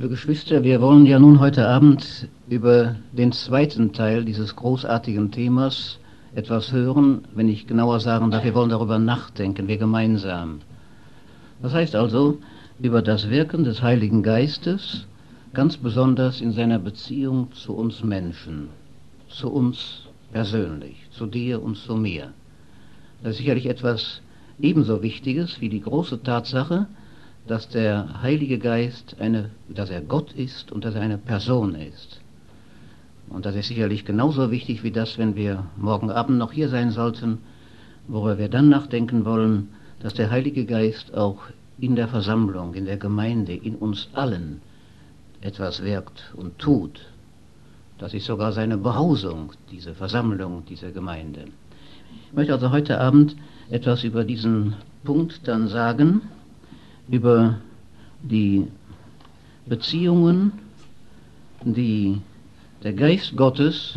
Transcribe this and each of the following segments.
Liebe Geschwister, wir wollen ja nun heute Abend über den zweiten Teil dieses großartigen Themas etwas hören, wenn ich genauer sagen darf, wir wollen darüber nachdenken, wir gemeinsam. Das heißt also, über das Wirken des Heiligen Geistes, ganz besonders in seiner Beziehung zu uns Menschen, zu uns persönlich, zu dir und zu mir. Das ist sicherlich etwas ebenso Wichtiges wie die große Tatsache, dass der Heilige Geist dass er Gott ist und dass er eine Person ist. Und das ist sicherlich genauso wichtig wie das, wenn wir morgen Abend noch hier sein sollten, worüber wir dann nachdenken wollen, dass der Heilige Geist auch in der Versammlung, in der Gemeinde, in uns allen etwas wirkt und tut. Das ist sogar seine Behausung, diese Versammlung, diese Gemeinde. Ich möchte also heute Abend etwas über diesen Punkt dann sagen, über die Beziehungen, die der Geist Gottes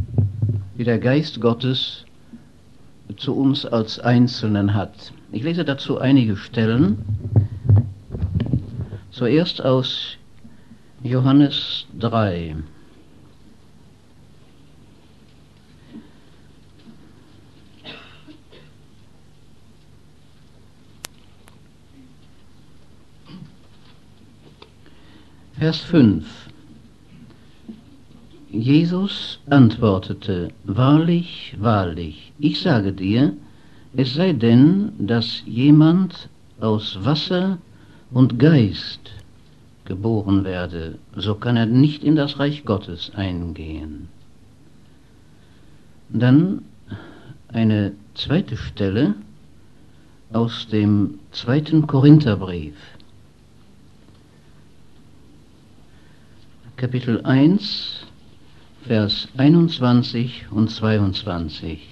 zu uns als Einzelnen hat. Ich lese dazu einige Stellen. Zuerst aus Johannes 3. Vers 5. Jesus antwortete: Wahrlich, wahrlich, ich sage dir, es sei denn, dass jemand aus Wasser und Geist geboren werde, so kann er nicht in das Reich Gottes eingehen. Dann eine zweite Stelle aus dem 2. Korintherbrief. Kapitel 1, Vers 21 und 22.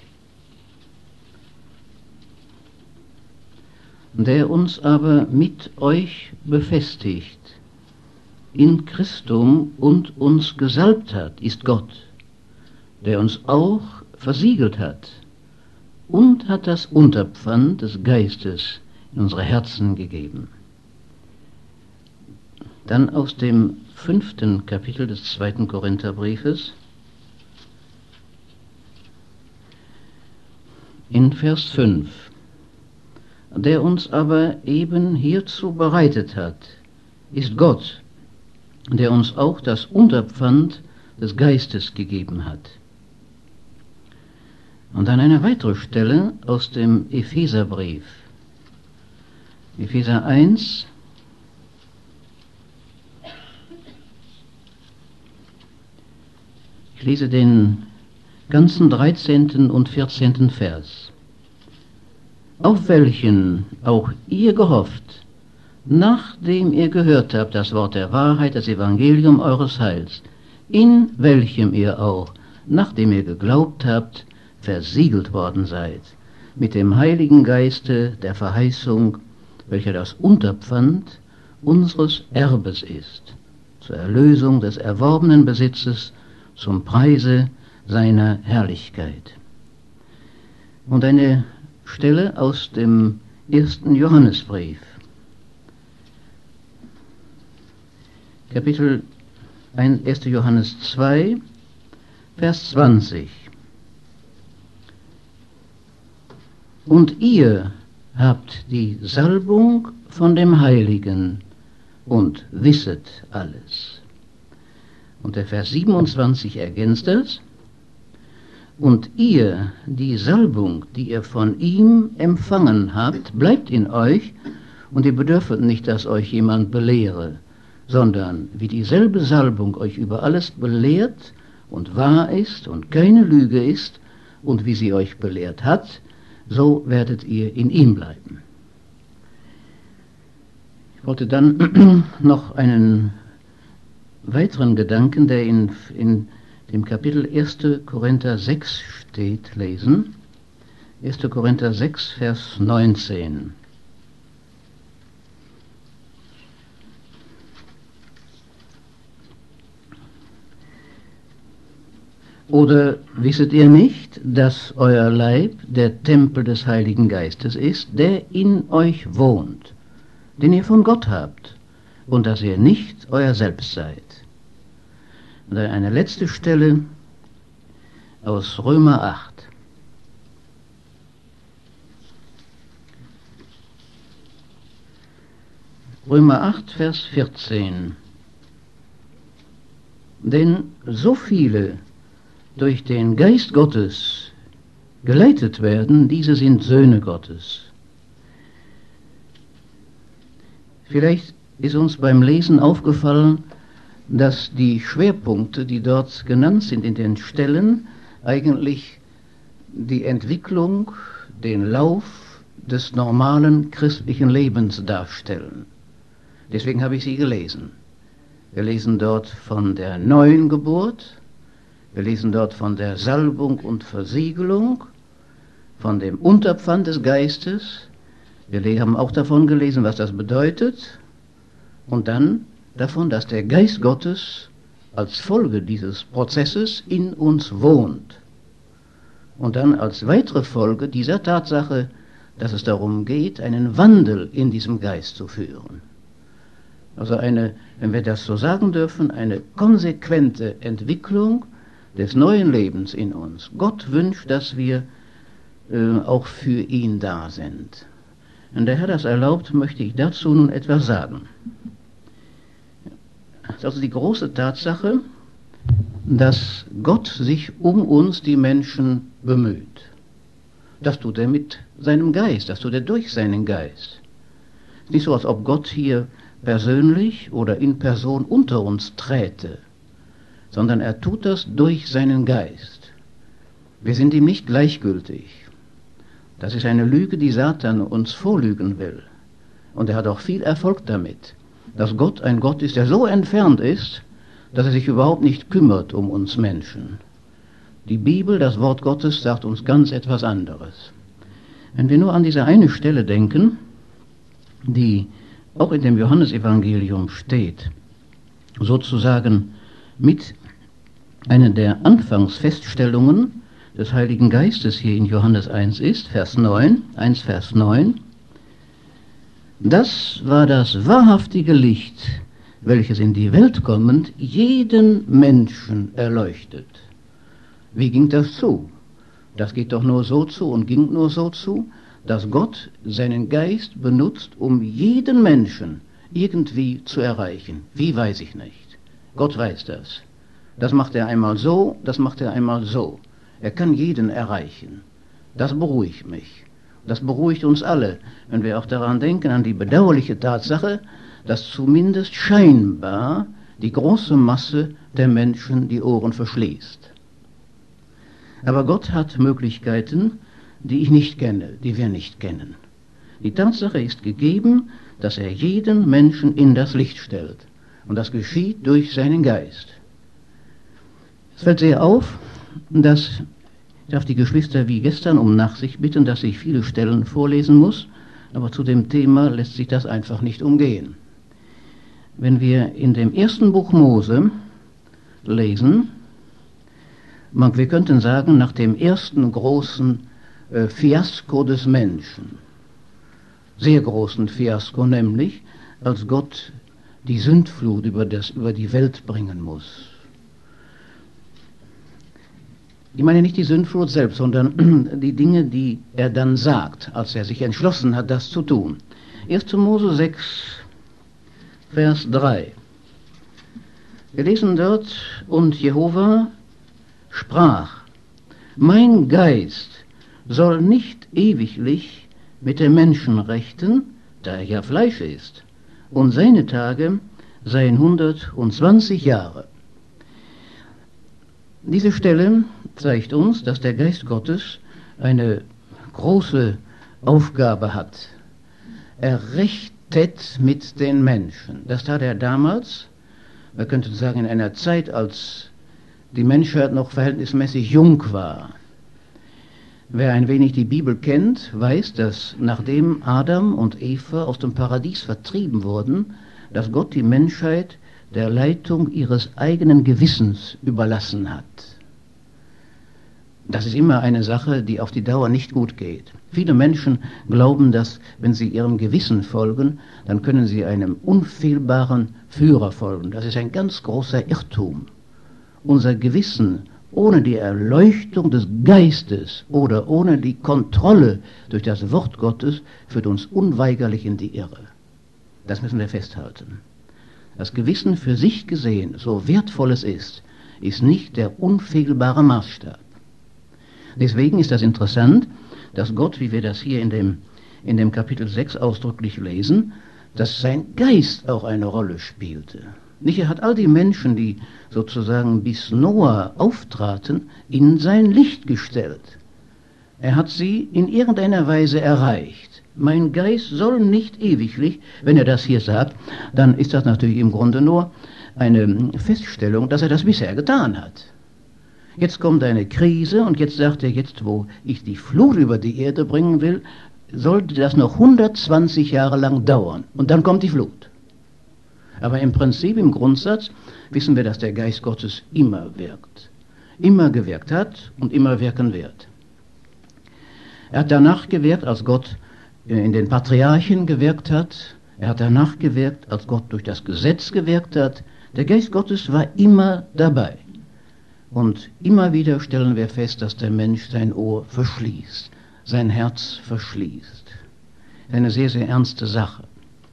Der uns aber mit euch befestigt in Christum und uns gesalbt hat, ist Gott, der uns auch versiegelt hat und hat das Unterpfand des Geistes in unsere Herzen gegeben. Dann aus dem 5. Kapitel des 2. Korintherbriefes, in Vers 5. Der uns aber eben hierzu bereitet hat, ist Gott, der uns auch das Unterpfand des Geistes gegeben hat. Und dann eine weitere Stelle aus dem Epheserbrief. Epheser 1, ich lese den ganzen 13. und 14. Vers. Auf welchen auch ihr gehofft, nachdem ihr gehört habt das Wort der Wahrheit, das Evangelium eures Heils, in welchem ihr auch, nachdem ihr geglaubt habt, versiegelt worden seid, mit dem Heiligen Geiste der Verheißung, welcher das Unterpfand unseres Erbes ist, zur Erlösung des erworbenen Besitzes, zum Preise seiner Herrlichkeit. Und eine Stelle aus dem 1. Johannesbrief, Kapitel 1. Johannes 2, Vers 20. Und ihr habt die Salbung von dem Heiligen und wisset alles. Und der Vers 27 ergänzt das. Und ihr, die Salbung, die ihr von ihm empfangen habt, bleibt in euch, und ihr bedürfet nicht, dass euch jemand belehre, sondern wie dieselbe Salbung euch über alles belehrt und wahr ist und keine Lüge ist, und wie sie euch belehrt hat, so werdet ihr in ihm bleiben. Ich wollte dann noch einen weiteren Gedanken, der in dem Kapitel 1. Korinther 6 steht, lesen. 1. Korinther 6, Vers 19. Oder wisset ihr nicht, dass euer Leib der Tempel des Heiligen Geistes ist, der in euch wohnt, den ihr von Gott habt, und dass ihr nicht euer Selbst seid. Und dann eine letzte Stelle aus Römer 8. Römer 8, Vers 14. Denn so viele durch den Geist Gottes geleitet werden, diese sind Söhne Gottes. Vielleicht ist uns beim Lesen aufgefallen, dass die Schwerpunkte, die dort genannt sind in den Stellen, eigentlich die Entwicklung, den Lauf des normalen christlichen Lebens darstellen. Deswegen habe ich sie gelesen. Wir lesen dort von der neuen Geburt, wir lesen dort von der Salbung und Versiegelung, von dem Unterpfand des Geistes. Wir haben auch davon gelesen, was das bedeutet, und dann davon, dass der Geist Gottes als Folge dieses Prozesses in uns wohnt. Und dann als weitere Folge dieser Tatsache, dass es darum geht, einen Wandel in diesem Geist zu führen. Also eine, wenn wir das so sagen dürfen, eine konsequente Entwicklung des neuen Lebens in uns. Gott wünscht, dass wir auch für ihn da sind. Wenn der Herr das erlaubt, möchte ich dazu nun etwas sagen. Das ist also die große Tatsache, dass Gott sich um uns, die Menschen, bemüht. Das tut er mit seinem Geist, das tut er durch seinen Geist. Es ist nicht so, als ob Gott hier persönlich oder in Person unter uns träte, sondern er tut das durch seinen Geist. Wir sind ihm nicht gleichgültig. Das ist eine Lüge, die Satan uns vorlügen will. Und er hat auch viel Erfolg damit, dass Gott ein Gott ist, der so entfernt ist, dass er sich überhaupt nicht kümmert um uns Menschen. Die Bibel, das Wort Gottes, sagt uns ganz etwas anderes. Wenn wir nur an diese eine Stelle denken, die auch in dem Johannesevangelium steht, sozusagen mit einer der Anfangsfeststellungen des Heiligen Geistes hier in Johannes 1 ist, Vers 9, das war das wahrhaftige Licht, welches in die Welt kommend jeden Menschen erleuchtet. Wie ging das zu? Das geht doch nur so zu und ging nur so zu, dass Gott seinen Geist benutzt, um jeden Menschen irgendwie zu erreichen. Wie, weiß ich nicht. Gott weiß das. Das macht er einmal so, das macht er einmal so. Er kann jeden erreichen. Das beruhigt mich. Das beruhigt uns alle, wenn wir auch daran denken, an die bedauerliche Tatsache, dass zumindest scheinbar die große Masse der Menschen die Ohren verschließt. Aber Gott hat Möglichkeiten, die ich nicht kenne, die wir nicht kennen. Die Tatsache ist gegeben, dass er jeden Menschen in das Licht stellt. Und das geschieht durch seinen Geist. Es fällt sehr auf, dass, ich darf die Geschwister wie gestern um Nachsicht bitten, dass ich viele Stellen vorlesen muss, aber zu dem Thema lässt sich das einfach nicht umgehen. Wenn wir in dem ersten Buch Mose lesen, wir könnten sagen, nach dem ersten großen Fiasko des Menschen, sehr großen Fiasko nämlich, als Gott die Sündflut über die Welt bringen muss. Ich meine nicht die Sündflut selbst, sondern die Dinge, die er dann sagt, als er sich entschlossen hat, das zu tun. 1. Mose 6, Vers 3. Wir lesen dort, und Jehova sprach, mein Geist soll nicht ewiglich mit dem Menschen rechten, da er ja Fleisch ist, und seine Tage seien 120 Jahre. Diese Stelle zeigt uns, dass der Geist Gottes eine große Aufgabe hat. Er rechtet mit den Menschen. Das tat er damals, wir könnten sagen, in einer Zeit, als die Menschheit noch verhältnismäßig jung war. Wer ein wenig die Bibel kennt, weiß, dass nachdem Adam und Eva aus dem Paradies vertrieben wurden, dass Gott die Menschheit der Leitung ihres eigenen Gewissens überlassen hat. Das ist immer eine Sache, die auf die Dauer nicht gut geht. Viele Menschen glauben, dass, wenn sie ihrem Gewissen folgen, dann können sie einem unfehlbaren Führer folgen. Das ist ein ganz großer Irrtum. Unser Gewissen ohne die Erleuchtung des Geistes oder ohne die Kontrolle durch das Wort Gottes führt uns unweigerlich in die Irre. Das müssen wir festhalten. Das Gewissen für sich gesehen, so wertvoll es ist nicht der unfehlbare Maßstab. Deswegen ist das interessant, dass Gott, wie wir das hier in dem Kapitel 6 ausdrücklich lesen, dass sein Geist auch eine Rolle spielte. Nicht, er hat all die Menschen, die sozusagen bis Noah auftraten, in sein Licht gestellt. Er hat sie in irgendeiner Weise erreicht. Mein Geist soll nicht ewiglich, wenn er das hier sagt, dann ist das natürlich im Grunde nur eine Feststellung, dass er das bisher getan hat. Jetzt kommt eine Krise und jetzt sagt er, jetzt wo ich die Flut über die Erde bringen will, sollte das noch 120 Jahre lang dauern. Und dann kommt die Flut. Aber im Prinzip, im Grundsatz, wissen wir, dass der Geist Gottes immer wirkt. Immer gewirkt hat und immer wirken wird. Er hat danach gewirkt, als Gott in den Patriarchen gewirkt hat. Er hat danach gewirkt, als Gott durch das Gesetz gewirkt hat. Der Geist Gottes war immer dabei. Und immer wieder stellen wir fest, dass der Mensch sein Ohr verschließt, sein Herz verschließt. Eine sehr, sehr ernste Sache.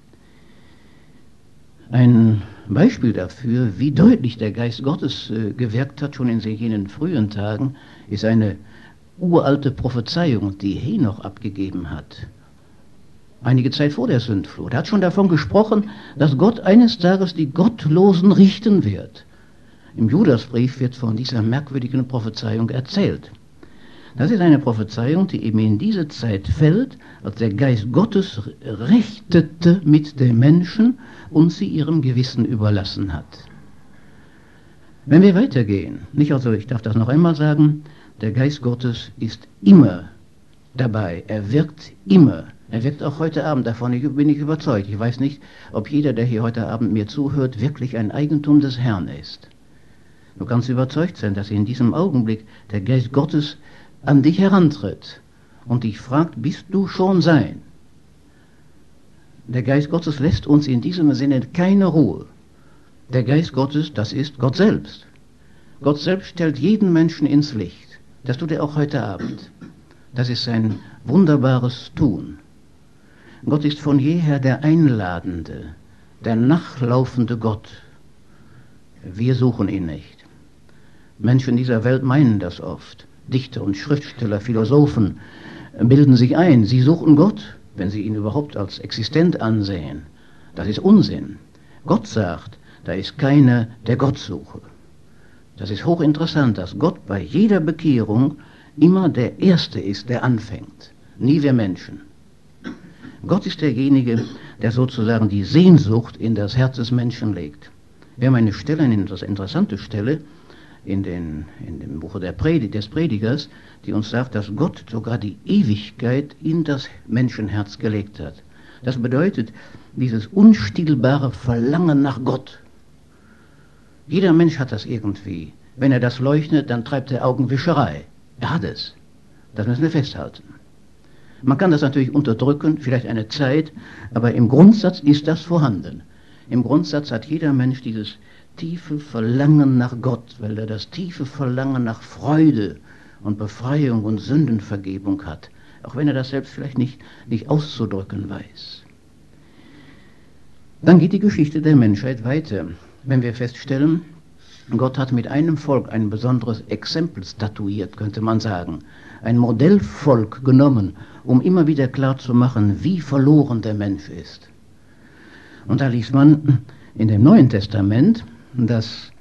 Ein Beispiel dafür, wie deutlich der Geist Gottes gewirkt hat, schon in jenen frühen Tagen, ist eine uralte Prophezeiung, die Henoch abgegeben hat. Einige Zeit vor der Sündflut. Er hat schon davon gesprochen, dass Gott eines Tages die Gottlosen richten wird. Im Judasbrief wird von dieser merkwürdigen Prophezeiung erzählt. Das ist eine Prophezeiung, die eben in diese Zeit fällt, als der Geist Gottes rechtete mit den Menschen und sie ihrem Gewissen überlassen hat. Wenn wir weitergehen, nicht also, ich darf das noch einmal sagen, der Geist Gottes ist immer dabei, er wirkt immer. Er wirkt auch heute Abend, davon bin ich überzeugt. Ich weiß nicht, ob jeder, der hier heute Abend mir zuhört, wirklich ein Eigentum des Herrn ist. Du kannst überzeugt sein, dass in diesem Augenblick der Geist Gottes an dich herantritt und dich fragt, bist du schon sein? Der Geist Gottes lässt uns in diesem Sinne keine Ruhe. Der Geist Gottes, das ist Gott selbst. Gott selbst stellt jeden Menschen ins Licht. Das tut er auch heute Abend. Das ist sein wunderbares Tun. Gott ist von jeher der Einladende, der nachlaufende Gott. Wir suchen ihn nicht. Menschen dieser Welt meinen das oft. Dichter und Schriftsteller, Philosophen bilden sich ein, sie suchen Gott, wenn sie ihn überhaupt als existent ansehen. Das ist Unsinn. Gott sagt, da ist keiner, der Gott suche. Das ist hochinteressant, dass Gott bei jeder Bekehrung immer der Erste ist, der anfängt. Nie wir Menschen. Gott ist derjenige, der sozusagen die Sehnsucht in das Herz des Menschen legt. Wir haben eine Stelle, eine interessante Stelle in dem Buche des Predigers, die uns sagt, dass Gott sogar die Ewigkeit in das Menschenherz gelegt hat. Das bedeutet dieses unstillbare Verlangen nach Gott. Jeder Mensch hat das irgendwie. Wenn er das leugnet, dann treibt er Augenwischerei. Er hat es. Das müssen wir festhalten. Man kann das natürlich unterdrücken, vielleicht eine Zeit, aber im Grundsatz ist das vorhanden. Im Grundsatz hat jeder Mensch dieses tiefe Verlangen nach Gott, weil er das tiefe Verlangen nach Freude und Befreiung und Sündenvergebung hat, auch wenn er das selbst vielleicht nicht auszudrücken weiß. Dann geht die Geschichte der Menschheit weiter. Wenn wir feststellen, Gott hat mit einem Volk ein besonderes Exempel statuiert, könnte man sagen, ein Modellvolk genommen, um immer wieder klarzumachen, wie verloren der Mensch ist. Und da liest man in dem Neuen Testament, dass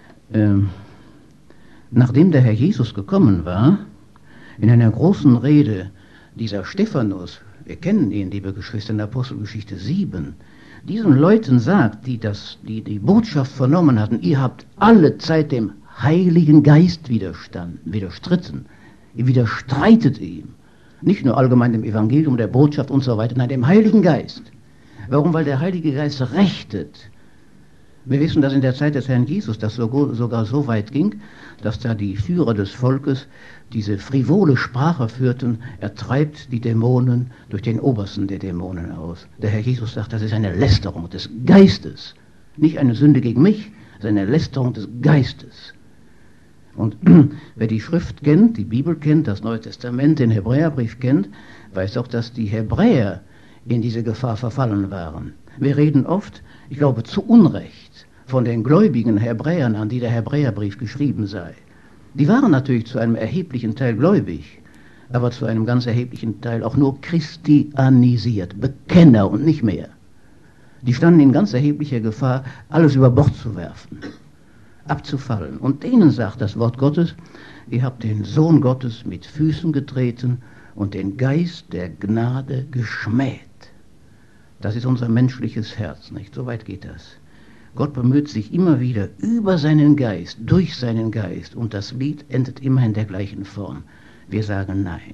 nachdem der Herr Jesus gekommen war, in einer großen Rede dieser Stephanus, wir kennen ihn, liebe Geschwister, in Apostelgeschichte 7, diesen Leuten sagt, die die Botschaft vernommen hatten, ihr habt alle Zeit dem Heiligen Geist widerstritten, ihr widerstreitet ihm. Nicht nur allgemein dem Evangelium, der Botschaft und so weiter, nein, dem Heiligen Geist. Warum? Weil der Heilige Geist rechtet. Wir wissen, dass in der Zeit des Herrn Jesus das sogar so weit ging, dass da die Führer des Volkes diese frivole Sprache führten, er treibt die Dämonen durch den obersten der Dämonen aus. Der Herr Jesus sagt, das ist eine Lästerung des Geistes. Nicht eine Sünde gegen mich, sondern eine Lästerung des Geistes. Und wer die Schrift kennt, die Bibel kennt, das Neue Testament, den Hebräerbrief kennt, weiß auch, dass die Hebräer in diese Gefahr verfallen waren. Wir reden oft, ich glaube zu Unrecht, von den gläubigen Hebräern, an die der Hebräerbrief geschrieben sei. Die waren natürlich zu einem erheblichen Teil gläubig, aber zu einem ganz erheblichen Teil auch nur christianisiert, Bekenner und nicht mehr. Die standen in ganz erheblicher Gefahr, alles über Bord zu werfen, abzufallen. Und denen sagt das Wort Gottes, ihr habt den Sohn Gottes mit Füßen getreten und den Geist der Gnade geschmäht. Das ist unser menschliches Herz, nicht? So weit geht das. Gott bemüht sich immer wieder über seinen Geist, durch seinen Geist, und das Lied endet immer in der gleichen Form. Wir sagen Nein.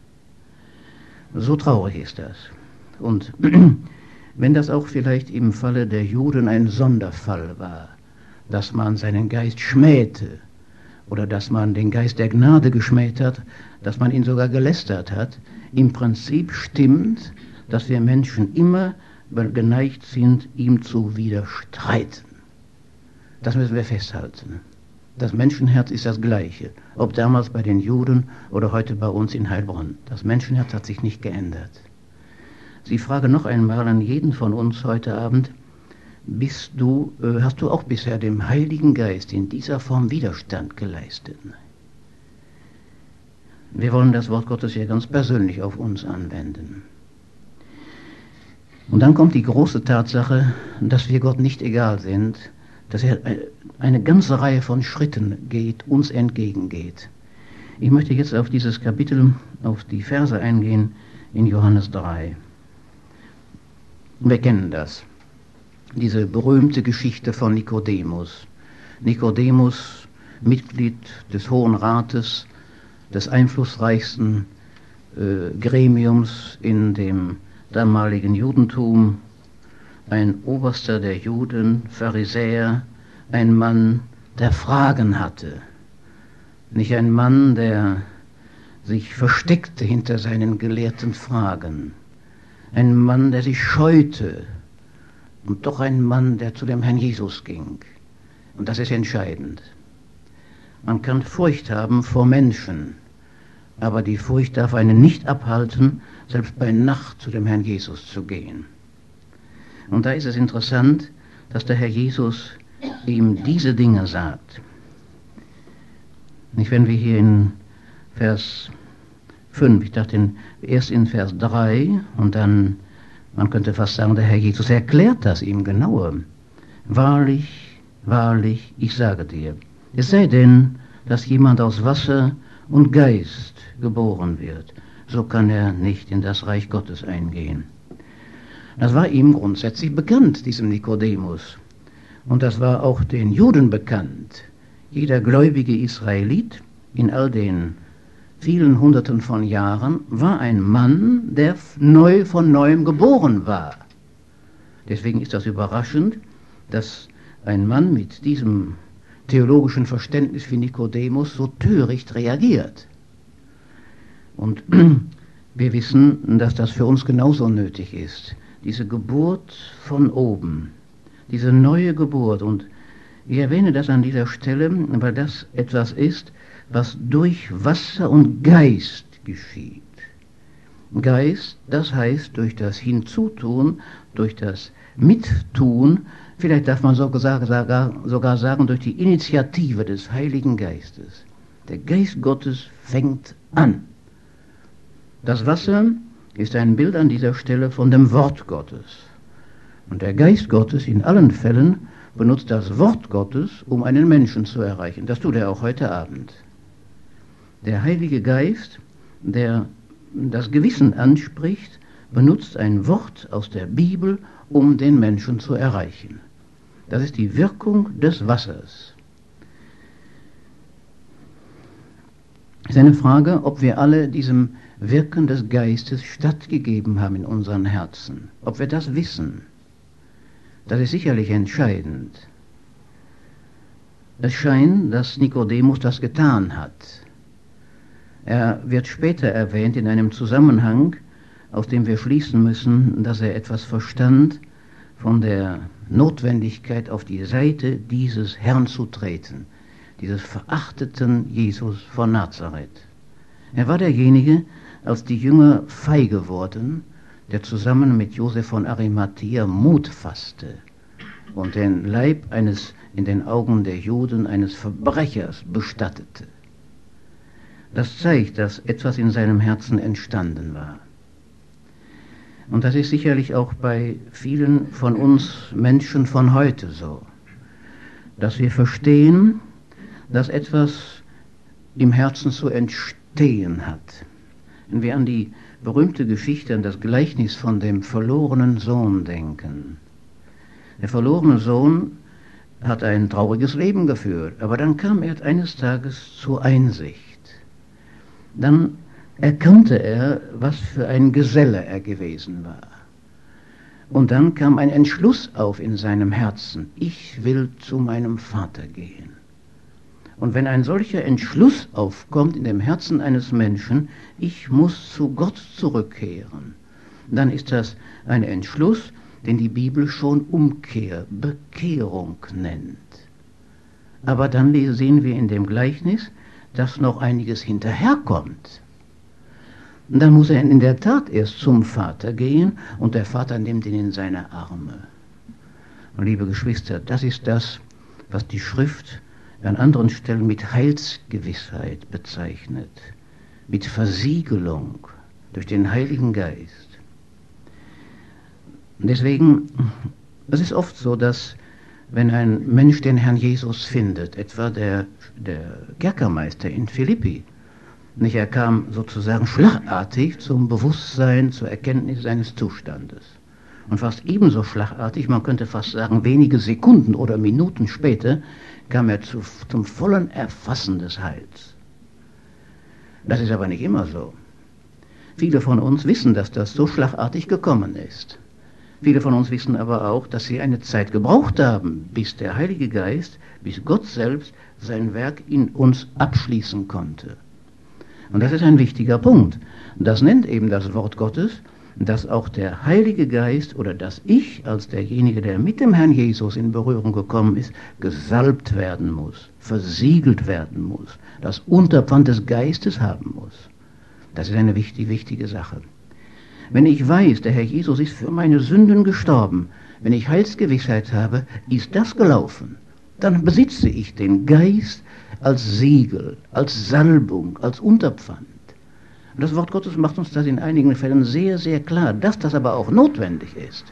So traurig ist das. Und wenn das auch vielleicht im Falle der Juden ein Sonderfall war, dass man seinen Geist schmähte oder dass man den Geist der Gnade geschmäht hat, dass man ihn sogar gelästert hat, im Prinzip stimmt, dass wir Menschen immer geneigt sind, ihm zu widerstreiten. Das müssen wir festhalten. Das Menschenherz ist das gleiche, ob damals bei den Juden oder heute bei uns in Heilbronn. Das Menschenherz hat sich nicht geändert. Sie fragen noch einmal an jeden von uns heute Abend, hast du auch bisher dem Heiligen Geist in dieser Form Widerstand geleistet? Wir wollen das Wort Gottes hier ganz persönlich auf uns anwenden. Und dann kommt die große Tatsache, dass wir Gott nicht egal sind, dass er eine ganze Reihe von Schritten uns entgegengeht. Ich möchte jetzt auf dieses Kapitel, auf die Verse eingehen in Johannes 3. Wir kennen das, diese berühmte Geschichte von Nikodemus. Nikodemus, Mitglied des Hohen Rates, des einflussreichsten Gremiums in dem damaligen Judentum, ein Oberster der Juden, Pharisäer, ein Mann, der Fragen hatte. Nicht ein Mann, der sich versteckte hinter seinen gelehrten Fragen. Ein Mann, der sich scheute. Und doch ein Mann, der zu dem Herrn Jesus ging. Und das ist entscheidend. Man kann Furcht haben vor Menschen, aber die Furcht darf einen nicht abhalten, selbst bei Nacht zu dem Herrn Jesus zu gehen. Und da ist es interessant, dass der Herr Jesus ihm diese Dinge sagt. Nicht, wenn wir hier in Vers 5, ich dachte erst in Vers 3 und dann, man könnte fast sagen, der Herr Jesus erklärt das ihm genauer. Wahrlich, wahrlich, ich sage dir, es sei denn, dass jemand aus Wasser und Geist geboren wird, so kann er nicht in das Reich Gottes eingehen. Das war ihm grundsätzlich bekannt, diesem Nikodemus. Und das war auch den Juden bekannt. Jeder gläubige Israelit in all den vielen Hunderten von Jahren war ein Mann, der von neuem geboren war. Deswegen ist das überraschend, dass ein Mann mit diesem theologischen Verständnis wie Nikodemus so töricht reagiert. Und wir wissen, dass das für uns genauso nötig ist. Diese Geburt von oben, diese neue Geburt. Und ich erwähne das an dieser Stelle, weil das etwas ist, was durch Wasser und Geist geschieht. Geist, das heißt durch das Hinzutun, durch das Mittun, vielleicht darf man sogar sagen, durch die Initiative des Heiligen Geistes. Der Geist Gottes fängt an. Das Wasser ist ein Bild an dieser Stelle von dem Wort Gottes. Und der Geist Gottes in allen Fällen benutzt das Wort Gottes, um einen Menschen zu erreichen. Das tut er auch heute Abend. Der Heilige Geist, der das Gewissen anspricht, benutzt ein Wort aus der Bibel, um den Menschen zu erreichen. Das ist die Wirkung des Wassers. Es ist eine Frage, ob wir alle diesem Wirken des Geistes stattgegeben haben in unseren Herzen. Ob wir das wissen. Das ist sicherlich entscheidend. Es scheint, dass Nikodemus das getan hat. Er wird später erwähnt in einem Zusammenhang, aus dem wir schließen müssen, dass er etwas verstand von der Notwendigkeit, auf die Seite dieses Herrn zu treten, dieses verachteten Jesus von Nazareth. Er war derjenige, als die Jünger feige wurden, der zusammen mit Josef von Arimathea Mut fasste und den Leib eines in den Augen der Juden eines Verbrechers bestattete. Das zeigt, dass etwas in seinem Herzen entstanden war. Und das ist sicherlich auch bei vielen von uns Menschen von heute so, dass wir verstehen, dass etwas im Herzen zu entstehen hat. Wenn wir an die berühmte Geschichte, an das Gleichnis von dem verlorenen Sohn denken. Der verlorene Sohn hat ein trauriges Leben geführt, aber dann kam er eines Tages zur Einsicht. Dann erkannte er, was für ein Geselle er gewesen war. Und dann kam ein Entschluss auf in seinem Herzen: Ich will zu meinem Vater gehen. Und wenn ein solcher Entschluss aufkommt in dem Herzen eines Menschen, ich muss zu Gott zurückkehren, dann ist das ein Entschluss, den die Bibel schon Umkehr, Bekehrung nennt. Aber dann sehen wir in dem Gleichnis, dass noch einiges hinterherkommt. Und dann muss er in der Tat erst zum Vater gehen und der Vater nimmt ihn in seine Arme. Und liebe Geschwister, das ist das, was die Schrift an anderen Stellen mit Heilsgewissheit bezeichnet, mit Versiegelung durch den Heiligen Geist. Und deswegen, es ist oft so, dass wenn ein Mensch den Herrn Jesus findet, etwa der Kerkermeister in Philippi, nicht, er kam sozusagen schlagartig zum Bewusstsein, zur Erkenntnis seines Zustandes. Und fast ebenso schlagartig, man könnte fast sagen, wenige Sekunden oder Minuten später, kam er zum vollen Erfassen des Heils. Das ist aber nicht immer so. Viele von uns wissen, dass das so schlagartig gekommen ist. Viele von uns wissen aber auch, dass sie eine Zeit gebraucht haben, bis der Heilige Geist, bis Gott selbst sein Werk in uns abschließen konnte. Und das ist ein wichtiger Punkt. Das nennt eben das Wort Gottes, dass auch der Heilige Geist oder dass ich als derjenige, der mit dem Herrn Jesus in Berührung gekommen ist, gesalbt werden muss, versiegelt werden muss, das Unterpfand des Geistes haben muss. Das ist eine wichtige Sache. Wenn ich weiß, der Herr Jesus ist für meine Sünden gestorben, wenn ich Heilsgewissheit habe, ist das gelaufen, dann besitze ich den Geist als Siegel, als Salbung, als Unterpfand. Und das Wort Gottes macht uns das in einigen Fällen sehr, sehr klar, dass das aber auch notwendig ist.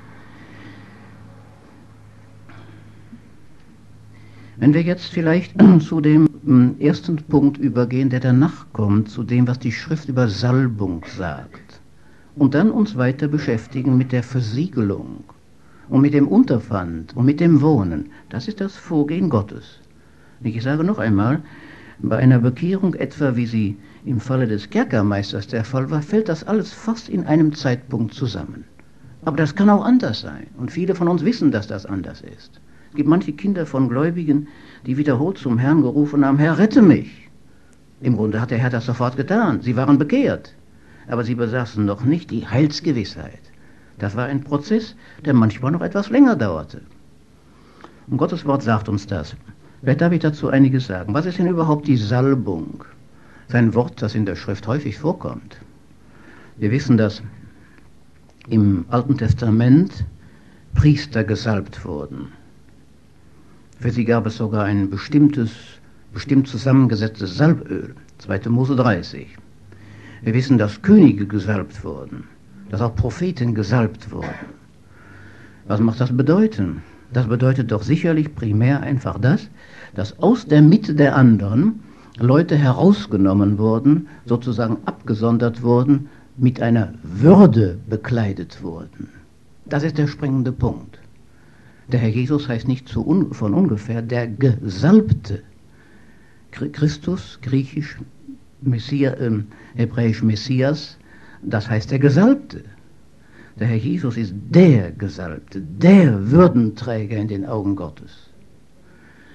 Wenn wir jetzt vielleicht zu dem ersten Punkt übergehen, der danach kommt, zu dem, was die Schrift über Salbung sagt, und dann uns weiter beschäftigen mit der Versiegelung und mit dem Unterpfand und mit dem Wohnen, das ist das Vorgehen Gottes. Ich sage noch einmal, bei einer Bekehrung etwa, wie sie im Falle des Kerkermeisters der Fall war, fällt das alles fast in einem Zeitpunkt zusammen. Aber das kann auch anders sein. Und viele von uns wissen, dass das anders ist. Es gibt manche Kinder von Gläubigen, die wiederholt zum Herrn gerufen haben: Herr, rette mich. Im Grunde hat der Herr das sofort getan. Sie waren bekehrt. Aber sie besaßen noch nicht die Heilsgewissheit. Das war ein Prozess, der manchmal noch etwas länger dauerte. Und Gottes Wort sagt uns das. Vielleicht darf ich dazu einiges sagen. Was ist denn überhaupt die Salbung? Das ist ein Wort, das in der Schrift häufig vorkommt. Wir wissen, dass im Alten Testament Priester gesalbt wurden. Für sie gab es sogar ein bestimmt zusammengesetztes Salböl, 2. Mose 30. Wir wissen, dass Könige gesalbt wurden, dass auch Propheten gesalbt wurden. Was macht das bedeuten? Das bedeutet doch sicherlich primär einfach das, dass aus der Mitte der anderen Leute herausgenommen wurden, sozusagen abgesondert wurden, mit einer Würde bekleidet wurden. Das ist der springende Punkt. Der Herr Jesus heißt nicht von ungefähr der Gesalbte. Christus, griechisch, hebräisch Messias, das heißt der Gesalbte. Der Herr Jesus ist der Gesalbte, der Würdenträger in den Augen Gottes.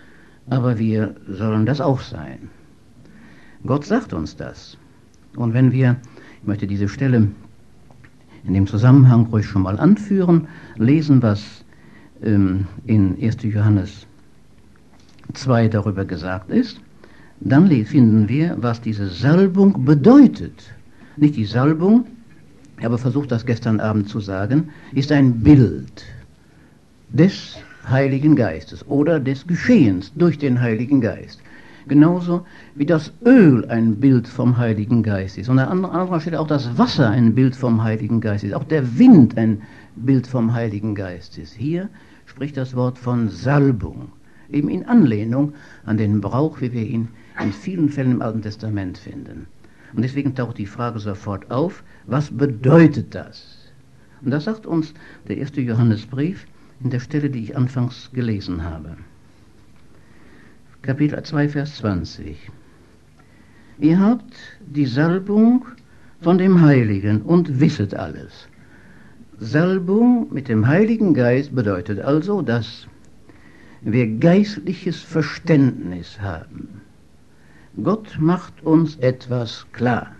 aber wir sollen das auch sein. Gott sagt uns das. Und wenn wir, ich möchte diese Stelle in dem Zusammenhang ruhig schon mal anführen, lesen, was in 1. Johannes 2 darüber gesagt ist, dann finden wir, was diese Salbung bedeutet. Nicht die Salbung, ich habe versucht, das gestern Abend zu sagen, ist ein Bild des Heiligen Geistes oder des Geschehens durch den Heiligen Geist. Genauso wie das Öl ein Bild vom Heiligen Geist ist. Und an anderer Stelle auch das Wasser ein Bild vom Heiligen Geist ist. Auch der Wind ein Bild vom Heiligen Geist ist. Hier spricht das Wort von Salbung. Eben in Anlehnung an den Brauch, wie wir ihn in vielen Fällen im Alten Testament finden. Und deswegen taucht die Frage sofort auf, was bedeutet das? Und das sagt uns der 1. Johannesbrief in der Stelle, die ich anfangs gelesen habe. Kapitel 2, Vers 20. Ihr habt die Salbung von dem Heiligen und wisset alles. Salbung mit dem Heiligen Geist bedeutet also, dass wir geistliches Verständnis haben. Gott macht uns etwas klar.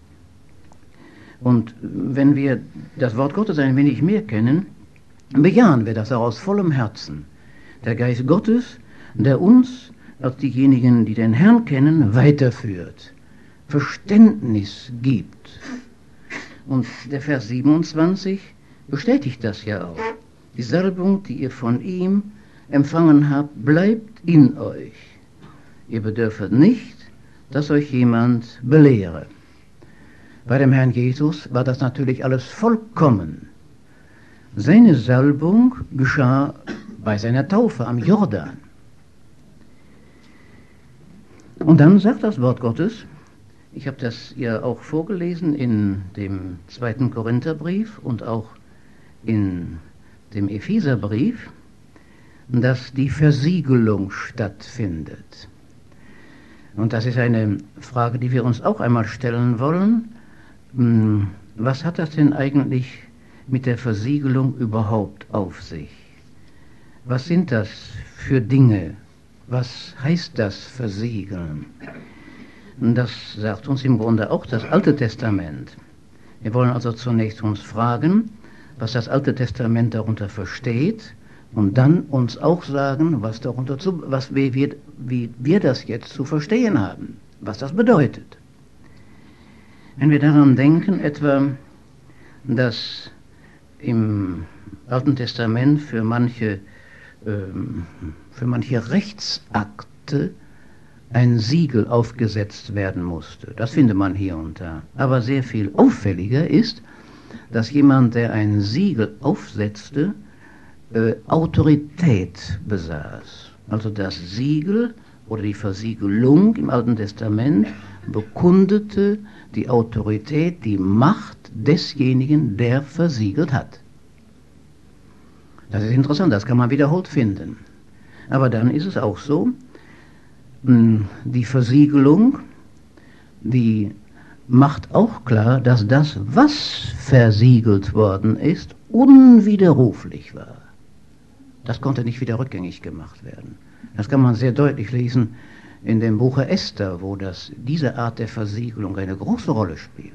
Und wenn wir das Wort Gottes ein wenig mehr kennen, bejahen wir das auch aus vollem Herzen. Der Geist Gottes, der uns als diejenigen, die den Herrn kennen, weiterführt, Verständnis gibt. Und der Vers 27 bestätigt das ja auch. Die Salbung, die ihr von ihm empfangen habt, bleibt in euch. Ihr bedürft nicht, dass euch jemand belehre. Bei dem Herrn Jesus war das natürlich alles vollkommen. Seine Salbung geschah bei seiner Taufe am Jordan. Und dann sagt das Wort Gottes, ich habe das ja auch vorgelesen in dem 2. Korintherbrief und auch in dem Epheserbrief, dass die Versiegelung stattfindet. Und das ist eine Frage, die wir uns auch einmal stellen wollen. Was hat das denn eigentlich mit der Versiegelung überhaupt auf sich? Was sind das für Dinge? Was heißt das Versiegeln? Das sagt uns im Grunde auch das Alte Testament. Wir wollen also zunächst uns fragen, was das Alte Testament darunter versteht, und dann uns auch sagen, wie wir das jetzt zu verstehen haben, was das bedeutet. Wenn wir daran denken, etwa, dass im Alten Testament für manche Rechtsakte ein Siegel aufgesetzt werden musste. Das findet man hier und da. Aber sehr viel auffälliger ist, dass jemand, der ein Siegel aufsetzte, Autorität besaß. Also das Siegel oder die Versiegelung im Alten Testament bekundete die Autorität, die Macht desjenigen, der versiegelt hat. Das ist interessant, das kann man wiederholt finden. Aber dann ist es auch so, die Versiegelung, die macht auch klar, dass das, was versiegelt worden ist, unwiderruflich war. Das konnte nicht wieder rückgängig gemacht werden. Das kann man sehr deutlich lesen in dem Buche Esther, wo diese Art der Versiegelung eine große Rolle spielt.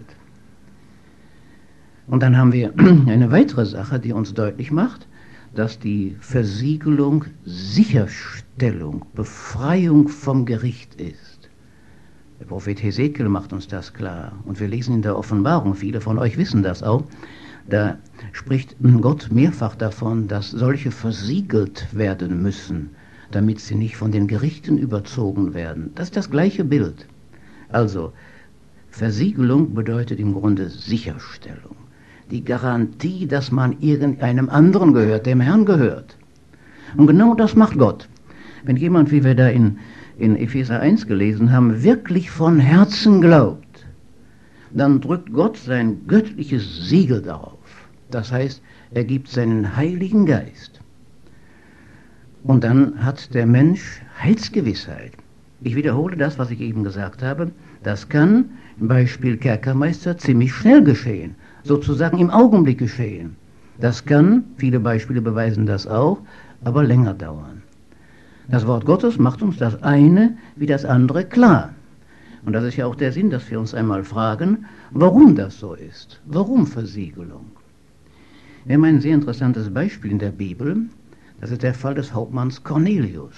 Und dann haben wir eine weitere Sache, die uns deutlich macht, dass die Versiegelung Sicherstellung, Befreiung vom Gericht ist. Der Prophet Hesekiel macht uns das klar. Und wir lesen in der Offenbarung, viele von euch wissen das auch, da spricht Gott mehrfach davon, dass solche versiegelt werden müssen, damit sie nicht von den Gerichten überzogen werden. Das ist das gleiche Bild. Also, Versiegelung bedeutet im Grunde Sicherstellung. Die Garantie, dass man irgendeinem anderen gehört, dem Herrn gehört. Und genau das macht Gott. Wenn jemand, wie wir da in Epheser 1 gelesen haben, wirklich von Herzen glaubt, dann drückt Gott sein göttliches Siegel darauf. Das heißt, er gibt seinen Heiligen Geist. Und dann hat der Mensch Heilsgewissheit. Ich wiederhole das, was ich eben gesagt habe. Das kann im Beispiel Kerkermeister ziemlich schnell geschehen, sozusagen im Augenblick geschehen. Das kann, viele Beispiele beweisen das auch, aber länger dauern. Das Wort Gottes macht uns das eine wie das andere klar. Und das ist ja auch der Sinn, dass wir uns einmal fragen, warum das so ist. Warum Versiegelung? Wir haben ein sehr interessantes Beispiel in der Bibel. Das ist der Fall des Hauptmanns Cornelius.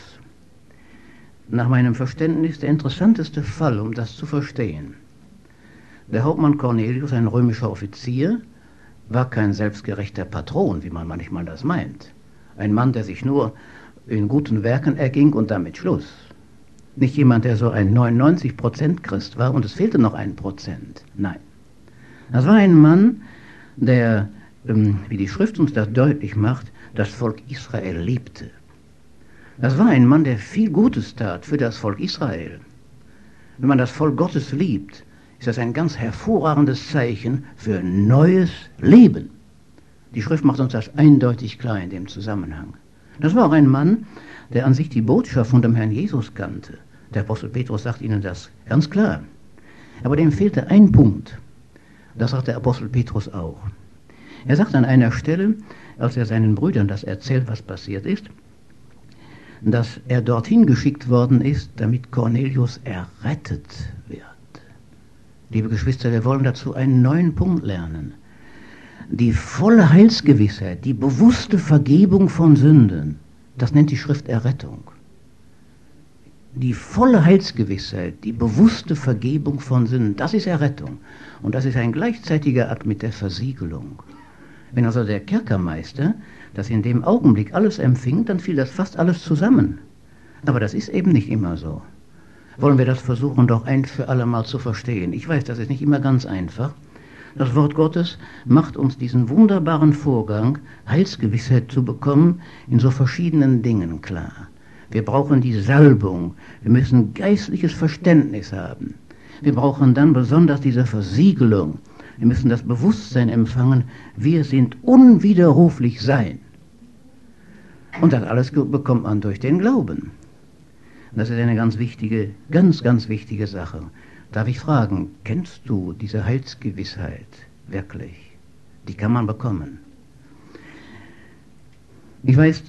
Nach meinem Verständnis der interessanteste Fall, um das zu verstehen. Der Hauptmann Cornelius, ein römischer Offizier, war kein selbstgerechter Patron, wie man manchmal das meint. Ein Mann, der sich nur in guten Werken erging und damit Schluss. Nicht jemand, der so ein 99% Christ war und es fehlte noch 1%. Nein. Das war ein Mann, der, wie die Schrift uns das deutlich macht, das Volk Israel liebte. Das war ein Mann, der viel Gutes tat für das Volk Israel. Wenn man das Volk Gottes liebt, ist das ein ganz hervorragendes Zeichen für neues Leben. Die Schrift macht uns das eindeutig klar in dem Zusammenhang. Das war auch ein Mann, der an sich die Botschaft von dem Herrn Jesus kannte. Der Apostel Petrus sagt ihnen das ganz klar. Aber dem fehlte ein Punkt. Das sagt der Apostel Petrus auch. Er sagt an einer Stelle, als er seinen Brüdern das erzählt, was passiert ist, dass er dorthin geschickt worden ist, damit Cornelius errettet wird. Liebe Geschwister, wir wollen dazu einen neuen Punkt lernen. Die volle Heilsgewissheit, die bewusste Vergebung von Sünden, das nennt die Schrift Errettung. Die volle Heilsgewissheit, die bewusste Vergebung von Sünden, das ist Errettung. Und das ist ein gleichzeitiger Akt mit der Versiegelung. Wenn also der Kerkermeister das in dem Augenblick alles empfing, dann fiel das fast alles zusammen. Aber das ist eben nicht immer so. Wollen wir das versuchen, doch ein für alle Mal zu verstehen. Ich weiß, das ist nicht immer ganz einfach. Das Wort Gottes macht uns diesen wunderbaren Vorgang, Heilsgewissheit zu bekommen, in so verschiedenen Dingen klar. Wir brauchen die Salbung, wir müssen geistliches Verständnis haben. Wir brauchen dann besonders diese Versiegelung. Wir müssen das Bewusstsein empfangen, wir sind unwiderruflich sein. Und das alles bekommt man durch den Glauben. Das ist eine ganz wichtige, ganz wichtige Sache. Darf ich fragen, kennst du diese Heilsgewissheit wirklich? Die kann man bekommen. Ich weiß,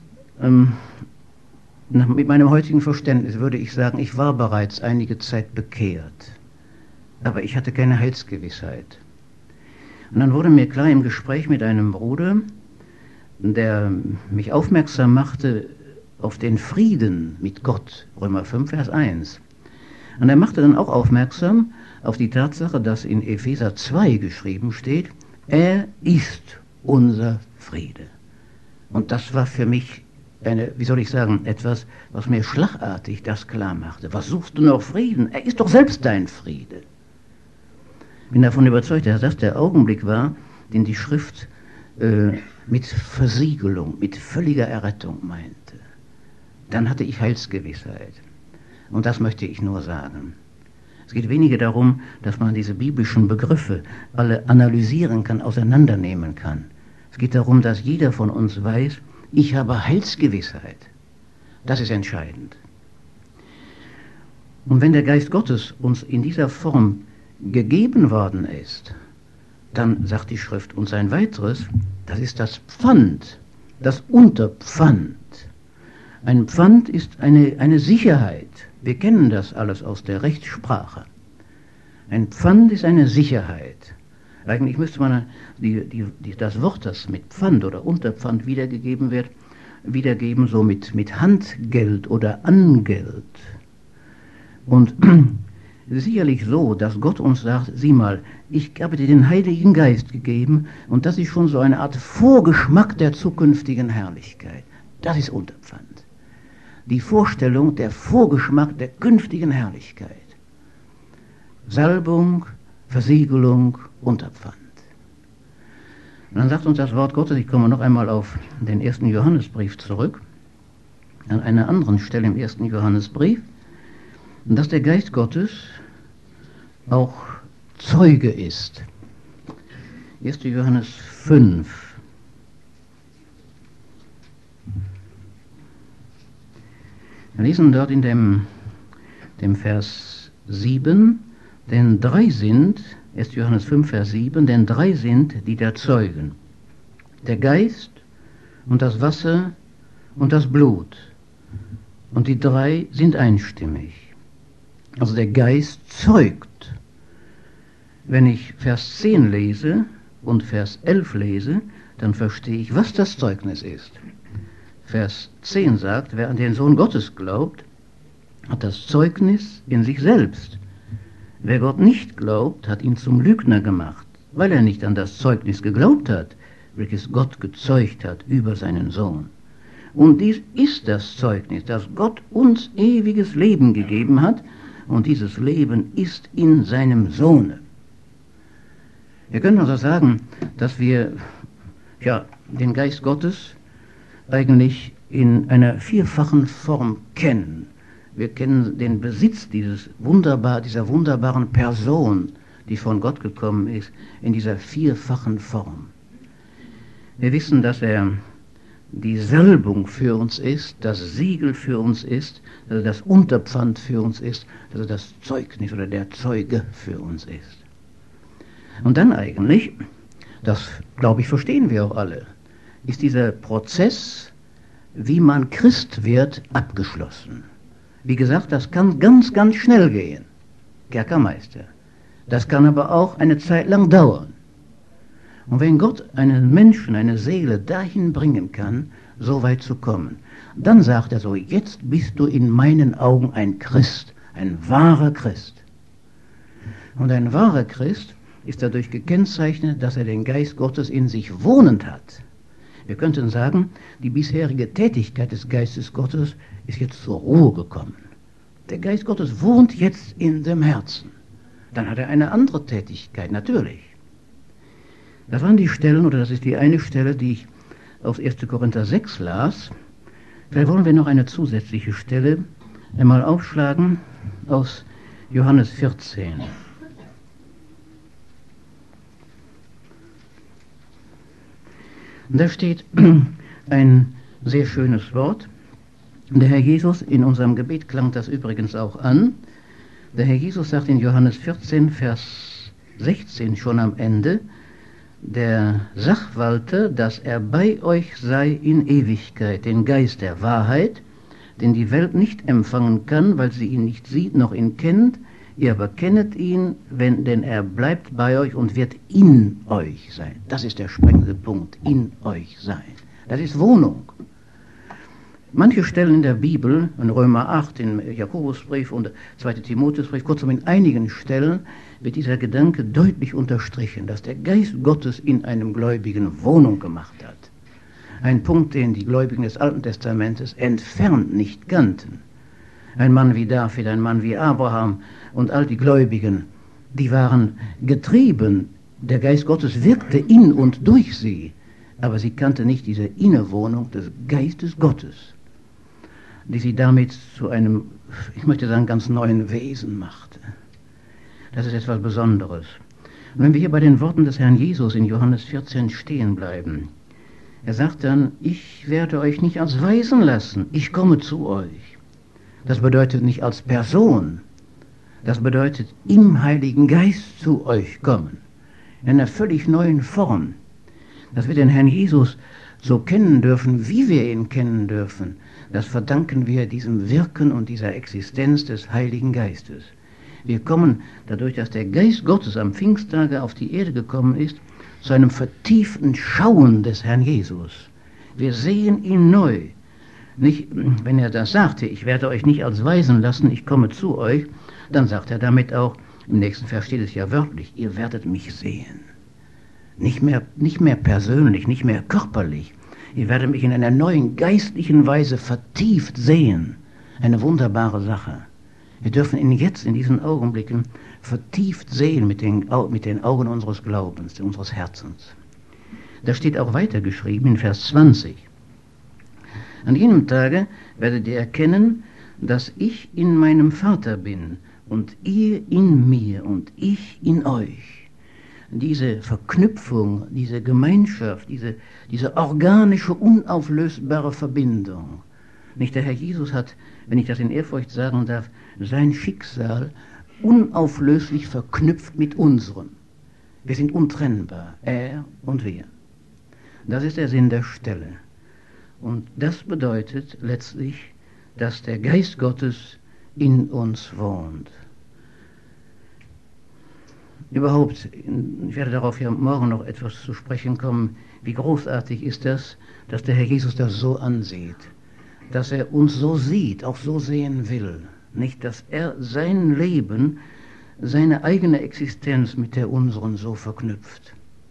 mit meinem heutigen Verständnis würde ich sagen, ich war bereits einige Zeit bekehrt, aber ich hatte keine Heilsgewissheit. Und dann wurde mir klar im Gespräch mit einem Bruder, der mich aufmerksam machte auf den Frieden mit Gott, Römer 5, Vers 1. Und er machte dann auch aufmerksam auf die Tatsache, dass in Epheser 2 geschrieben steht, er ist unser Friede. Und das war für mich etwas, was mir schlagartig das klar machte. Was suchst du noch Frieden? Er ist doch selbst dein Friede. Ich bin davon überzeugt, dass das der Augenblick war, den die Schrift mit Versiegelung, mit völliger Errettung meinte. Dann hatte ich Heilsgewissheit. Und das möchte ich nur sagen. Es geht weniger darum, dass man diese biblischen Begriffe alle analysieren kann, auseinandernehmen kann. Es geht darum, dass jeder von uns weiß, ich habe Heilsgewissheit. Das ist entscheidend. Und wenn der Geist Gottes uns in dieser Form gegeben worden ist, dann sagt die Schrift uns ein weiteres, das ist das Pfand, das Unterpfand. Ein Pfand ist eine Sicherheit. Wir kennen das alles aus der Rechtssprache. Ein Pfand ist eine Sicherheit. Eigentlich müsste man das Wort, das mit Pfand oder Unterpfand wiedergegeben wird, wiedergeben so mit Handgeld oder Angeld. Und es ist sicherlich so, dass Gott uns sagt, sieh mal, ich habe dir den Heiligen Geist gegeben und das ist schon so eine Art Vorgeschmack der zukünftigen Herrlichkeit. Das ist Unterpfand. Die Vorstellung, der Vorgeschmack der künftigen Herrlichkeit. Salbung, Versiegelung, Unterpfand. Und dann sagt uns das Wort Gottes, ich komme noch einmal auf den 1. Johannesbrief zurück, an einer anderen Stelle im 1. Johannesbrief, dass der Geist Gottes auch Zeuge ist. 1. Johannes 5. Wir lesen dort in dem Vers 7, denn 3 sind, 1. Johannes 5, Vers 7, denn 3 sind, die da zeugen. Der Geist und das Wasser und das Blut. Und die drei sind einstimmig. Also der Geist zeugt. Wenn ich Vers 10 lese und Vers 11 lese, dann verstehe ich, was das Zeugnis ist. Vers 10 sagt, wer an den Sohn Gottes glaubt, hat das Zeugnis in sich selbst. Wer Gott nicht glaubt, hat ihn zum Lügner gemacht, weil er nicht an das Zeugnis geglaubt hat, welches Gott gezeugt hat über seinen Sohn. Und dies ist das Zeugnis, dass Gott uns ewiges Leben gegeben hat, und dieses Leben ist in seinem Sohne. Wir können also sagen, dass wir den Geist Gottes eigentlich in einer vierfachen Form kennen. Wir kennen den Besitz dieser wunderbaren Person, die von Gott gekommen ist, in dieser vierfachen Form. Wir wissen, dass er die Salbung für uns ist, das Siegel für uns ist, dass er das Unterpfand für uns ist, dass er das Zeugnis oder der Zeuge für uns ist. Und dann eigentlich, das glaube ich verstehen wir auch alle, ist dieser Prozess, wie man Christ wird, abgeschlossen. Wie gesagt, das kann ganz, ganz schnell gehen, Kerkermeister. Das kann aber auch eine Zeit lang dauern. Und wenn Gott einen Menschen, eine Seele dahin bringen kann, so weit zu kommen, dann sagt er so, jetzt bist du in meinen Augen ein Christ, ein wahrer Christ. Und ein wahrer Christ ist dadurch gekennzeichnet, dass er den Geist Gottes in sich wohnend hat. Wir könnten sagen, die bisherige Tätigkeit des Geistes Gottes ist jetzt zur Ruhe gekommen. Der Geist Gottes wohnt jetzt in dem Herzen. Dann hat er eine andere Tätigkeit, natürlich. Das waren die Stellen, oder das ist die eine Stelle, die ich aus 1. Korinther 6 las. Vielleicht wollen wir noch eine zusätzliche Stelle einmal aufschlagen aus Johannes 14. Und da steht ein sehr schönes Wort. Der Herr Jesus, in unserem Gebet klang das übrigens auch an. Der Herr Jesus sagt in Johannes 14, Vers 16 schon am Ende, der Sachwalter, dass er bei euch sei in Ewigkeit, den Geist der Wahrheit, den die Welt nicht empfangen kann, weil sie ihn nicht sieht noch ihn kennt, ihr aber kennet ihn, denn er bleibt bei euch und wird in euch sein. Das ist der springende Punkt, in euch sein. Das ist Wohnung. Manche Stellen in der Bibel, in Römer 8, im Jakobusbrief und 2. Timotheusbrief, kurzum in einigen Stellen wird dieser Gedanke deutlich unterstrichen, dass der Geist Gottes in einem Gläubigen Wohnung gemacht hat. Ein Punkt, den die Gläubigen des Alten Testamentes entfernt nicht kannten. Ein Mann wie David, ein Mann wie Abraham und all die Gläubigen, die waren getrieben, der Geist Gottes wirkte in und durch sie, aber sie kannten nicht diese Innewohnung des Geistes Gottes, die sie damit zu einem, ich möchte sagen, ganz neuen Wesen machte. Das ist etwas Besonderes. Und wenn wir hier bei den Worten des Herrn Jesus in Johannes 14 stehen bleiben, er sagt dann, ich werde euch nicht als Weisen lassen, ich komme zu euch. Das bedeutet nicht als Person, das bedeutet im Heiligen Geist zu euch kommen, in einer völlig neuen Form. Dass wir den Herrn Jesus so kennen dürfen, wie wir ihn kennen dürfen, das verdanken wir diesem Wirken und dieser Existenz des Heiligen Geistes. Wir kommen dadurch, dass der Geist Gottes am Pfingsttage auf die Erde gekommen ist, zu einem vertieften Schauen des Herrn Jesus. Wir sehen ihn neu. Nicht, wenn er das sagte, ich werde euch nicht als Weisen lassen, ich komme zu euch, dann sagt er damit auch, im nächsten Vers steht es ja wörtlich, ihr werdet mich sehen. Nicht mehr persönlich, nicht mehr körperlich. Ihr werdet mich in einer neuen geistlichen Weise vertieft sehen. Eine wunderbare Sache. Wir dürfen ihn jetzt in diesen Augenblicken vertieft sehen mit den Augen unseres Glaubens, unseres Herzens. Da steht auch weiter geschrieben in Vers 20. An jenem Tage werdet ihr erkennen, dass ich in meinem Vater bin und ihr in mir und ich in euch. Diese Verknüpfung, diese Gemeinschaft, diese organische, unauflösbare Verbindung. Nicht der Herr Jesus hat, wenn ich das in Ehrfurcht sagen darf, sein Schicksal unauflöslich verknüpft mit unserem. Wir sind untrennbar, er und wir. Das ist der Sinn der Stelle. Und das bedeutet letztlich, dass der Geist Gottes in uns wohnt. Überhaupt, ich werde darauf ja morgen noch etwas zu sprechen kommen, wie großartig ist das, dass der Herr Jesus das so ansieht, dass er uns so sieht, auch so sehen will. Nicht, dass er sein Leben, seine eigene Existenz mit der unseren so verknüpft.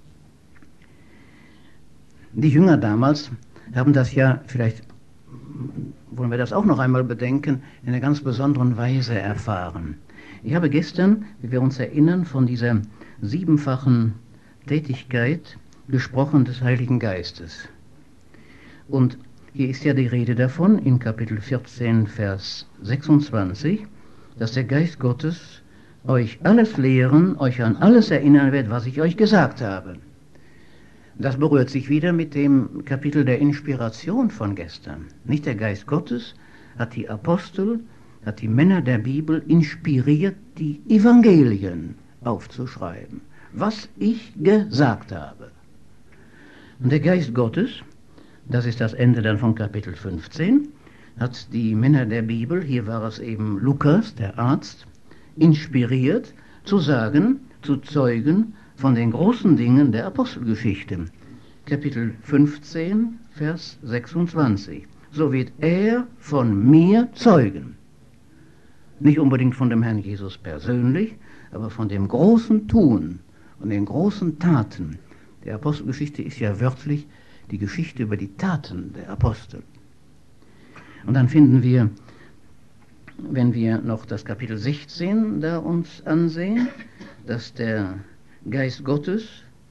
Die Jünger damals haben das ja, vielleicht wollen wir das auch noch einmal bedenken, in einer ganz besonderen Weise erfahren. Ich habe gestern, wie wir uns erinnern, von dieser siebenfachen Tätigkeit gesprochen des Heiligen Geistes. Und hier ist ja die Rede davon in Kapitel 14, Vers 26, dass der Geist Gottes euch alles lehren, euch an alles erinnern wird, was ich euch gesagt habe. Das berührt sich wieder mit dem Kapitel der Inspiration von gestern. Nicht, der Geist Gottes hat die Apostel, hat die Männer der Bibel inspiriert, die Evangelien aufzuschreiben, was ich gesagt habe. Und der Geist Gottes, das ist das Ende dann von Kapitel 15, hat die Männer der Bibel, hier war es eben Lukas, der Arzt, inspiriert, zu sagen, zu zeugen von den großen Dingen der Apostelgeschichte. Kapitel 15, Vers 26. So wird er von mir zeugen. Nicht unbedingt von dem Herrn Jesus persönlich, aber von dem großen Tun und den großen Taten. Die Apostelgeschichte ist ja wörtlich die Geschichte über die Taten der Apostel. Und dann finden wir, wenn wir noch das Kapitel 16 da uns ansehen, dass der Geist Gottes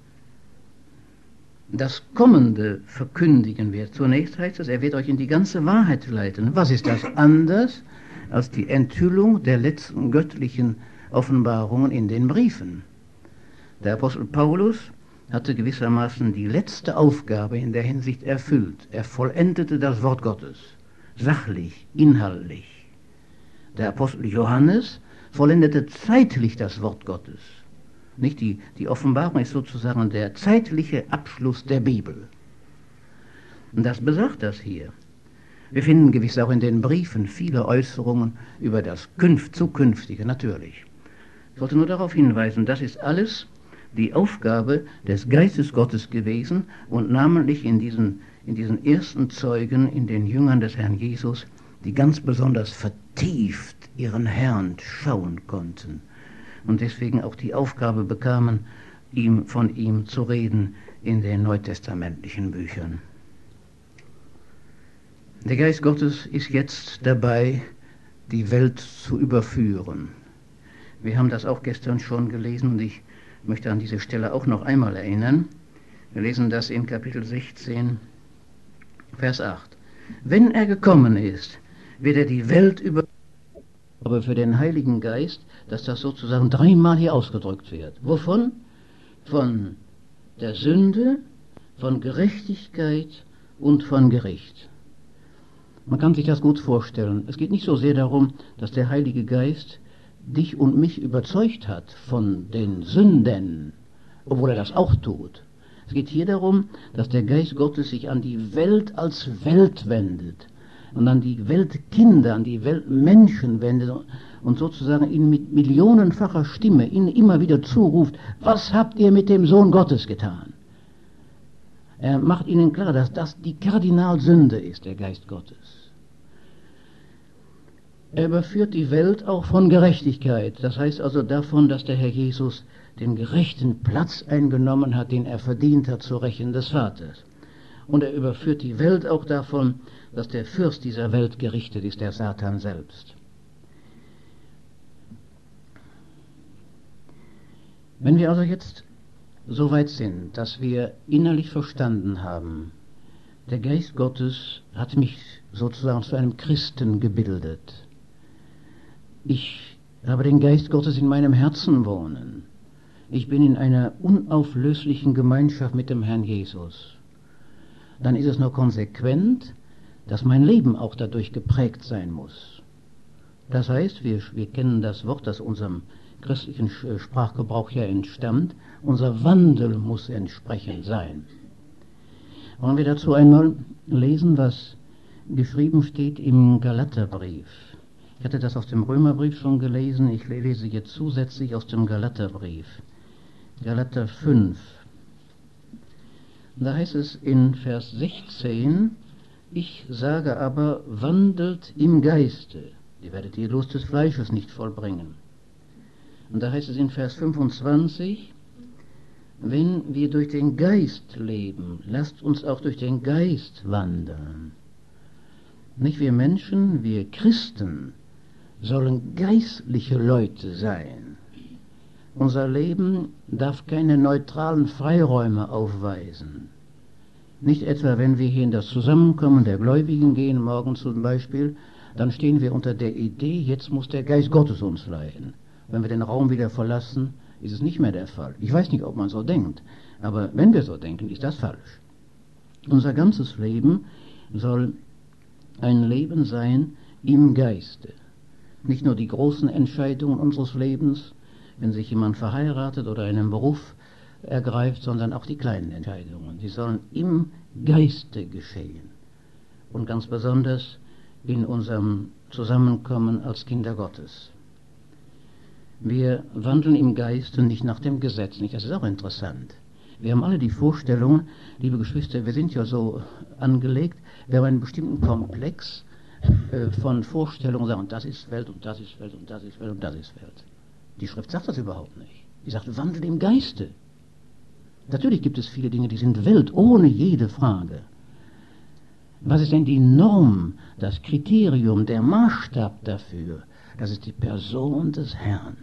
das Kommende verkündigen wird. Zunächst heißt es, er wird euch in die ganze Wahrheit leiten. Was ist das anders als die Enthüllung der letzten göttlichen Offenbarungen in den Briefen? Der Apostel Paulus hatte gewissermaßen die letzte Aufgabe in der Hinsicht erfüllt. Er vollendete das Wort Gottes, sachlich, inhaltlich. Der Apostel Johannes vollendete zeitlich das Wort Gottes. Nicht die Offenbarung ist sozusagen der zeitliche Abschluss der Bibel. Und das besagt das hier. Wir finden gewiss auch in den Briefen viele Äußerungen über das Zukünftige, natürlich. Ich wollte nur darauf hinweisen, das ist alles die Aufgabe des Geistes Gottes gewesen und namentlich in diesen ersten Zeugen, in den Jüngern des Herrn Jesus, die ganz besonders vertieft ihren Herrn schauen konnten und deswegen auch die Aufgabe bekamen, von ihm zu reden in den neutestamentlichen Büchern. Der Geist Gottes ist jetzt dabei, die Welt zu überführen. Wir haben das auch gestern schon gelesen und ich möchte an diese Stelle auch noch einmal erinnern. Wir lesen das in Kapitel 16, Vers 8. Wenn er gekommen ist, wird er die Welt überführen. Aber für den Heiligen Geist, dass das sozusagen dreimal hier ausgedrückt wird. Wovon? Von der Sünde, von Gerechtigkeit und von Gericht. Man kann sich das gut vorstellen. Es geht nicht so sehr darum, dass der Heilige Geist dich und mich überzeugt hat von den Sünden, obwohl er das auch tut. Es geht hier darum, dass der Geist Gottes sich an die Welt als Welt wendet und an die Weltkinder, an die Weltmenschen wendet und sozusagen ihnen mit millionenfacher Stimme ihnen immer wieder zuruft, was habt ihr mit dem Sohn Gottes getan? Er macht ihnen klar, dass das die Kardinalsünde ist, der Geist Gottes. Er überführt die Welt auch von Gerechtigkeit. Das heißt also davon, dass der Herr Jesus den gerechten Platz eingenommen hat, den er verdient hat zur Rechten des Vaters. Und er überführt die Welt auch davon, dass der Fürst dieser Welt gerichtet ist, der Satan selbst. Wenn wir also jetzt so weit sind, dass wir innerlich verstanden haben, der Geist Gottes hat mich sozusagen zu einem Christen gebildet. Ich habe den Geist Gottes in meinem Herzen wohnen. Ich bin in einer unauflöslichen Gemeinschaft mit dem Herrn Jesus. Dann ist es nur konsequent, dass mein Leben auch dadurch geprägt sein muss. Das heißt, wir kennen das Wort, das unserem christlichen Sprachgebrauch ja entstammt, unser Wandel muss entsprechend sein. Wollen wir dazu einmal lesen, was geschrieben steht im Galaterbrief. Ich hatte das aus dem Römerbrief schon gelesen, ich lese jetzt zusätzlich aus dem Galaterbrief. Galater 5. Da heißt es in Vers 16, ich sage aber, wandelt im Geiste, ihr werdet die Lust des Fleisches nicht vollbringen. Und da heißt es in Vers 25, wenn wir durch den Geist leben, lasst uns auch durch den Geist wandeln. Nicht wir Menschen, wir Christen sollen geistliche Leute sein. Unser Leben darf keine neutralen Freiräume aufweisen. Nicht etwa, wenn wir hier in das Zusammenkommen der Gläubigen gehen, morgen zum Beispiel, dann stehen wir unter der Idee, jetzt muss der Geist Gottes uns leiten. Wenn wir den Raum wieder verlassen, ist es nicht mehr der Fall. Ich weiß nicht, ob man so denkt, aber wenn wir so denken, ist das falsch. Unser ganzes Leben soll ein Leben sein im Geiste. Nicht nur die großen Entscheidungen unseres Lebens, wenn sich jemand verheiratet oder einen Beruf ergreift, sondern auch die kleinen Entscheidungen. Die sollen im Geiste geschehen. Und ganz besonders in unserem Zusammenkommen als Kinder Gottes. Wir wandeln im Geist und nicht nach dem Gesetz. Nicht? Das ist auch interessant. Wir haben alle die Vorstellung, liebe Geschwister, wir sind ja so angelegt, wir haben einen bestimmten Komplex von Vorstellungen, sagen, das ist Welt und das ist Welt und das ist Welt und das ist Welt. Die Schrift sagt das überhaupt nicht. Die sagt, wandel im Geiste. Natürlich gibt es viele Dinge, die sind Welt, ohne jede Frage. Was ist denn die Norm, das Kriterium, der Maßstab dafür? Das ist die Person des Herrn.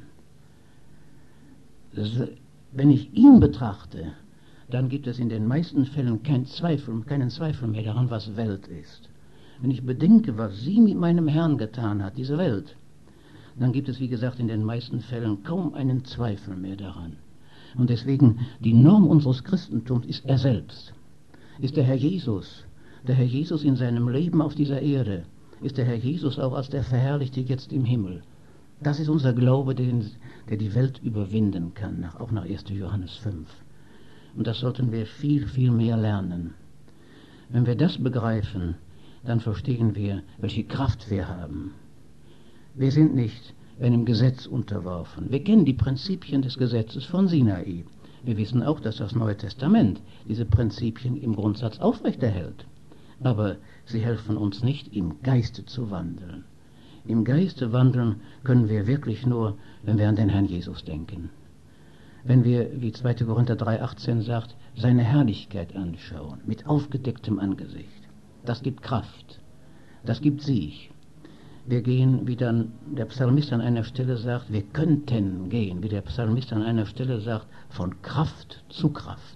Wenn ich ihn betrachte, dann gibt es in den meisten Fällen keinen Zweifel mehr daran, was Welt ist. Wenn ich bedenke, was sie mit meinem Herrn getan hat, diese Welt, dann gibt es, wie gesagt, in den meisten Fällen kaum einen Zweifel mehr daran. Und deswegen, die Norm unseres Christentums ist er selbst. Ist der Herr Jesus in seinem Leben auf dieser Erde, ist der Herr Jesus auch als der Verherrlichte jetzt im Himmel. Das ist unser Glaube, der die Welt überwinden kann, auch nach 1. Johannes 5. Und das sollten wir viel, viel mehr lernen. Wenn wir das begreifen, dann verstehen wir, welche Kraft wir haben. Wir sind nicht einem Gesetz unterworfen. Wir kennen die Prinzipien des Gesetzes von Sinai. Wir wissen auch, dass das Neue Testament diese Prinzipien im Grundsatz aufrechterhält. Aber sie helfen uns nicht, im Geiste zu wandeln. Im Geiste wandeln können wir wirklich nur, wenn wir an den Herrn Jesus denken. Wenn wir, wie 2. Korinther 3,18 sagt, seine Herrlichkeit anschauen, mit aufgedecktem Angesicht. Das gibt Kraft. Das gibt Sieg. Wir gehen, wie dann der Psalmist an einer Stelle sagt, wir könnten gehen, wie der Psalmist an einer Stelle sagt, von Kraft zu Kraft.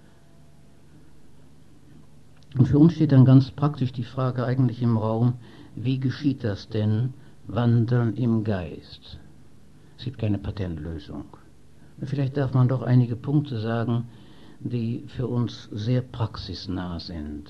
Und für uns steht dann ganz praktisch die Frage eigentlich im Raum, wie geschieht das denn, Wandeln im Geist? Es gibt keine Patentlösung. Vielleicht darf man doch einige Punkte sagen, die für uns sehr praxisnah sind.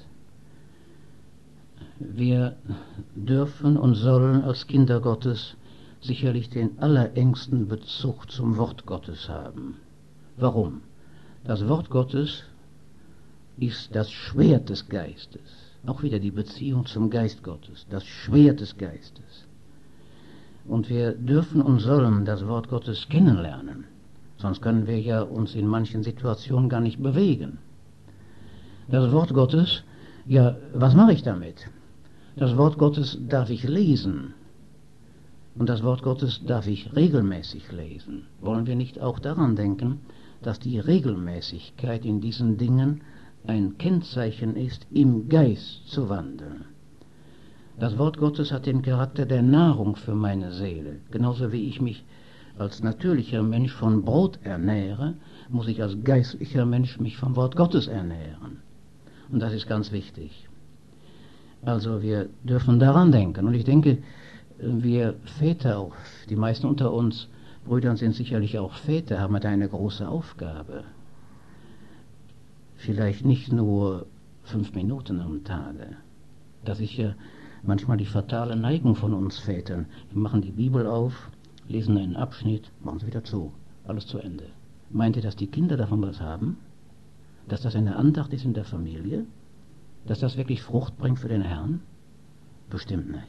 Wir dürfen und sollen als Kinder Gottes sicherlich den allerengsten Bezug zum Wort Gottes haben. Warum? Das Wort Gottes ist das Schwert des Geistes. Auch wieder die Beziehung zum Geist Gottes, das Schwert des Geistes. Und wir dürfen und sollen das Wort Gottes kennenlernen. Sonst können wir ja uns in manchen Situationen gar nicht bewegen. Das Wort Gottes, ja, was mache ich damit? Das Wort Gottes darf ich lesen. Und das Wort Gottes darf ich regelmäßig lesen. Wollen wir nicht auch daran denken, dass die Regelmäßigkeit in diesen Dingen ein Kennzeichen ist, im Geist zu wandeln? Das Wort Gottes hat den Charakter der Nahrung für meine Seele. Genauso wie ich mich als natürlicher Mensch von Brot ernähre, muss ich als geistlicher Mensch mich vom Wort Gottes ernähren. Und das ist ganz wichtig. Also wir dürfen daran denken. Und ich denke, wir Väter auch, die meisten unter uns Brüdern sind sicherlich auch Väter, haben da eine große Aufgabe. Vielleicht nicht nur 5 Minuten am Tage. Das ist ja manchmal die fatale Neigung von uns Vätern. Wir machen die Bibel auf, lesen einen Abschnitt, machen sie wieder zu. Alles zu Ende. Meint ihr, dass die Kinder davon was haben? Dass das eine Andacht ist in der Familie? Dass das wirklich Frucht bringt für den Herrn? Bestimmt nicht.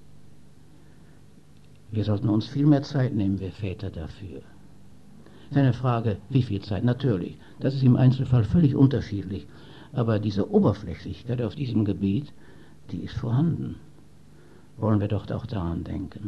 Wir sollten uns viel mehr Zeit nehmen, wir Väter, dafür. Es ist eine Frage, wie viel Zeit? Natürlich, das ist im Einzelfall völlig unterschiedlich. Aber diese Oberflächlichkeit auf diesem Gebiet, die ist vorhanden. Wollen wir doch auch daran denken.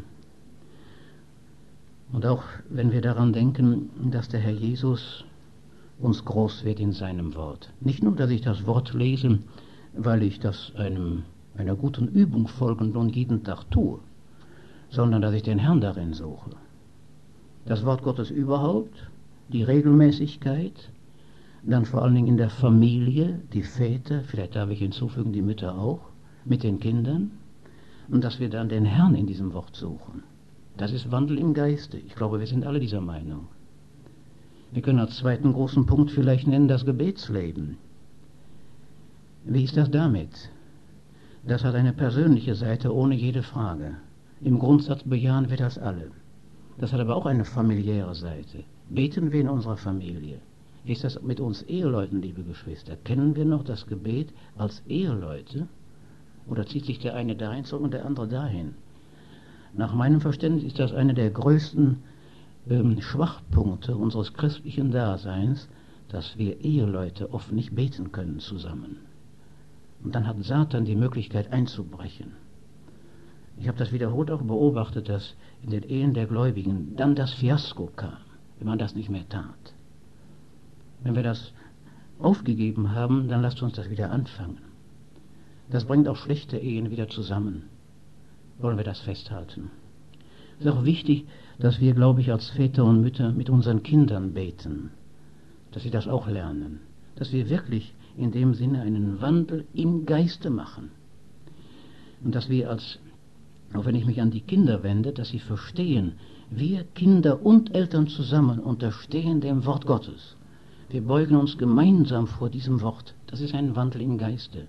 Und auch wenn wir daran denken, dass der Herr Jesus uns groß wird in seinem Wort. Nicht nur, dass ich das Wort lese, weil ich das einer guten Übung folgend und jeden Tag tue, sondern dass ich den Herrn darin suche. Das Wort Gottes überhaupt, die Regelmäßigkeit, dann vor allen Dingen in der Familie, die Väter, vielleicht darf ich hinzufügen, die Mütter auch, mit den Kindern, und dass wir dann den Herrn in diesem Wort suchen. Das ist Wandel im Geiste. Ich glaube, wir sind alle dieser Meinung. Wir können als zweiten großen Punkt vielleicht nennen das Gebetsleben. Wie ist das damit? Das hat eine persönliche Seite ohne jede Frage. Im Grundsatz bejahen wir das alle. Das hat aber auch eine familiäre Seite. Beten wir in unserer Familie? Ist das mit uns Eheleuten, liebe Geschwister? Kennen wir noch das Gebet als Eheleute? Oder zieht sich der eine dahin zurück und der andere dahin? Nach meinem Verständnis ist das einer der größten Schwachpunkte unseres christlichen Daseins, dass wir Eheleute oft nicht beten können zusammen. Und dann hat Satan die Möglichkeit einzubrechen. Ich habe das wiederholt auch beobachtet, dass in den Ehen der Gläubigen dann das Fiasko kam, wenn man das nicht mehr tat. Wenn wir das aufgegeben haben, dann lasst uns das wieder anfangen. Das bringt auch schlechte Ehen wieder zusammen. Wollen wir das festhalten? Es ist auch wichtig, dass wir, glaube ich, als Väter und Mütter mit unseren Kindern beten, dass sie das auch lernen, dass wir wirklich in dem Sinne einen Wandel im Geiste machen und dass wir auch wenn ich mich an die Kinder wende, dass sie verstehen, wir Kinder und Eltern zusammen unterstehen dem Wort Gottes. Wir beugen uns gemeinsam vor diesem Wort. Das ist ein Wandel im Geiste.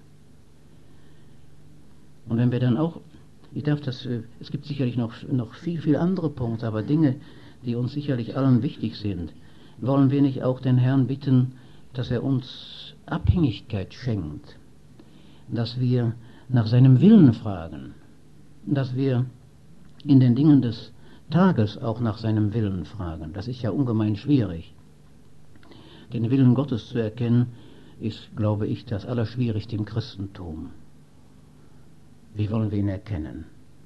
Und wenn wir dann auch, es gibt sicherlich noch viel andere Punkte, aber Dinge, die uns sicherlich allen wichtig sind, wollen wir nicht auch den Herrn bitten, dass er uns Abhängigkeit schenkt, dass wir nach seinem Willen fragen, dass wir in den Dingen des Tages auch nach seinem Willen fragen. Das ist ja ungemein schwierig. Den Willen Gottes zu erkennen, ist, glaube ich, das Allerschwierigste im Christentum. Wie wollen wir ihn erkennen?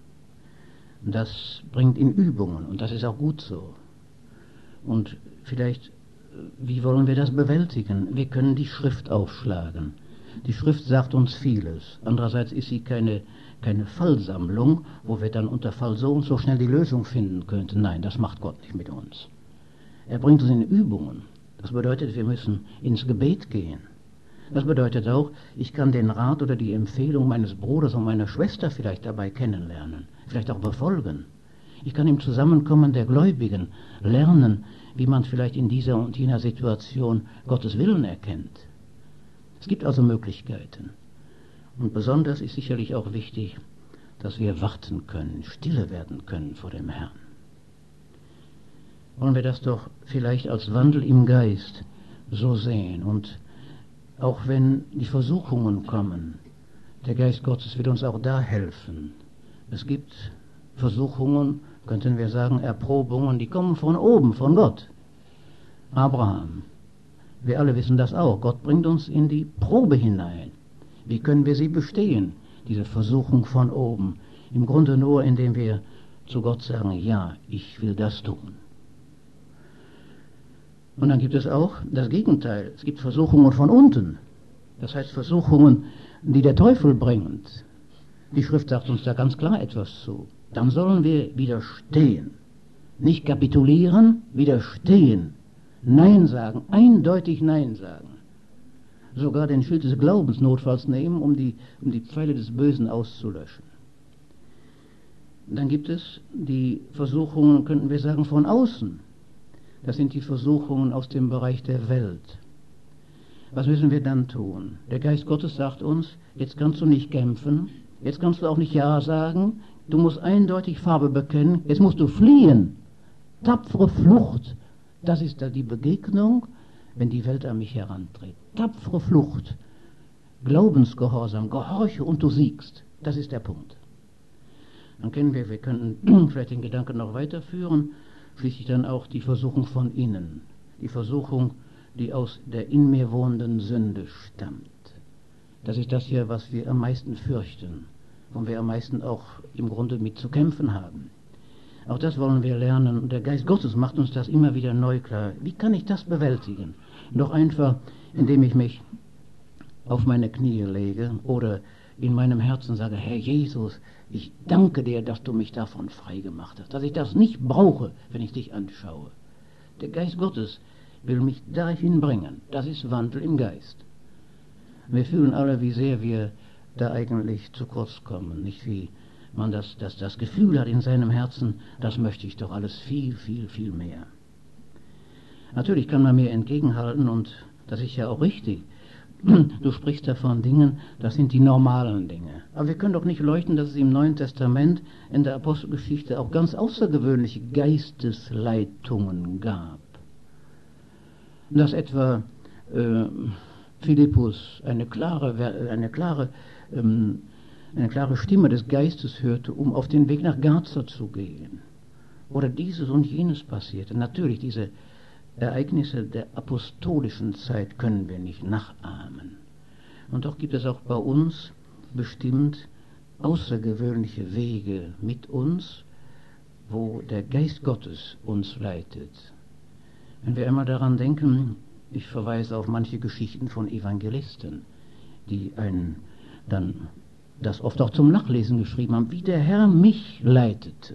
Das bringt in Übungen und das ist auch gut so. Und vielleicht, wie wollen wir das bewältigen? Wir können die Schrift aufschlagen. Die Schrift sagt uns vieles. Andererseits ist sie keine Fallsammlung, wo wir dann unter Fall so und so schnell die Lösung finden könnten. Nein, das macht Gott nicht mit uns. Er bringt uns in Übungen. Das bedeutet, wir müssen ins Gebet gehen. Das bedeutet auch, ich kann den Rat oder die Empfehlung meines Bruders und meiner Schwester vielleicht dabei kennenlernen, vielleicht auch befolgen. Ich kann im Zusammenkommen der Gläubigen lernen, wie man vielleicht in dieser und jener Situation Gottes Willen erkennt. Es gibt also Möglichkeiten. Und besonders ist sicherlich auch wichtig, dass wir warten können, stille werden können vor dem Herrn. Wollen wir das doch vielleicht als Wandel im Geist so sehen. Und auch wenn die Versuchungen kommen, der Geist Gottes wird uns auch da helfen. Es gibt Versuchungen, könnten wir sagen, Erprobungen, die kommen von oben, von Gott. Abraham, wir alle wissen das auch, Gott bringt uns in die Probe hinein. Wie können wir sie bestehen, diese Versuchung von oben? Im Grunde nur, indem wir zu Gott sagen, ja, ich will das tun. Und dann gibt es auch das Gegenteil. Es gibt Versuchungen von unten. Das heißt Versuchungen, die der Teufel bringt. Die Schrift sagt uns da ganz klar etwas zu. Dann sollen wir widerstehen. Nicht kapitulieren, widerstehen. Nein sagen, eindeutig Nein sagen. Sogar den Schild des Glaubens notfalls nehmen, um die Pfeile des Bösen auszulöschen. Dann gibt es die Versuchungen, könnten wir sagen, von außen. Das sind die Versuchungen aus dem Bereich der Welt. Was müssen wir dann tun? Der Geist Gottes sagt uns, jetzt kannst du nicht kämpfen, jetzt kannst du auch nicht Ja sagen, du musst eindeutig Farbe bekennen, jetzt musst du fliehen. Tapfere Flucht, das ist da die Begegnung, wenn die Welt an mich herantritt. Tapfere Flucht, Glaubensgehorsam, gehorche und du siegst. Das ist der Punkt. Dann kennen wir können vielleicht den Gedanken noch weiterführen, schließlich dann auch die Versuchung von innen, die Versuchung, die aus der in mir wohnenden Sünde stammt. Das ist das hier, was wir am meisten fürchten, wo wir am meisten auch im Grunde mit zu kämpfen haben. Auch das wollen wir lernen und der Geist Gottes macht uns das immer wieder neu klar. Wie kann ich das bewältigen? Doch einfach, indem ich mich auf meine Knie lege oder in meinem Herzen sage, Herr Jesus, ich danke dir, dass du mich davon frei gemacht hast, dass ich das nicht brauche, wenn ich dich anschaue. Der Geist Gottes will mich dahin bringen. Das ist Wandel im Geist. Wir fühlen alle, wie sehr wir da eigentlich zu kurz kommen, nicht wie man das Gefühl hat in seinem Herzen, das möchte ich doch alles viel, viel, viel mehr. Natürlich kann man mir entgegenhalten und das ist ja auch richtig. Du sprichst da von Dingen, das sind die normalen Dinge. Aber wir können doch nicht leugnen, dass es im Neuen Testament in der Apostelgeschichte auch ganz außergewöhnliche Geistesleitungen gab. Dass etwa Philippus eine klare Stimme des Geistes hörte, um auf den Weg nach Gaza zu gehen. Oder dieses und jenes passierte. Natürlich, diese Ereignisse der apostolischen Zeit können wir nicht nachahmen. Und doch gibt es auch bei uns bestimmt außergewöhnliche Wege mit uns, wo der Geist Gottes uns leitet. Wenn wir einmal daran denken, ich verweise auf manche Geschichten von Evangelisten, die dann das oft auch zum Nachlesen geschrieben haben, wie der Herr mich leitete.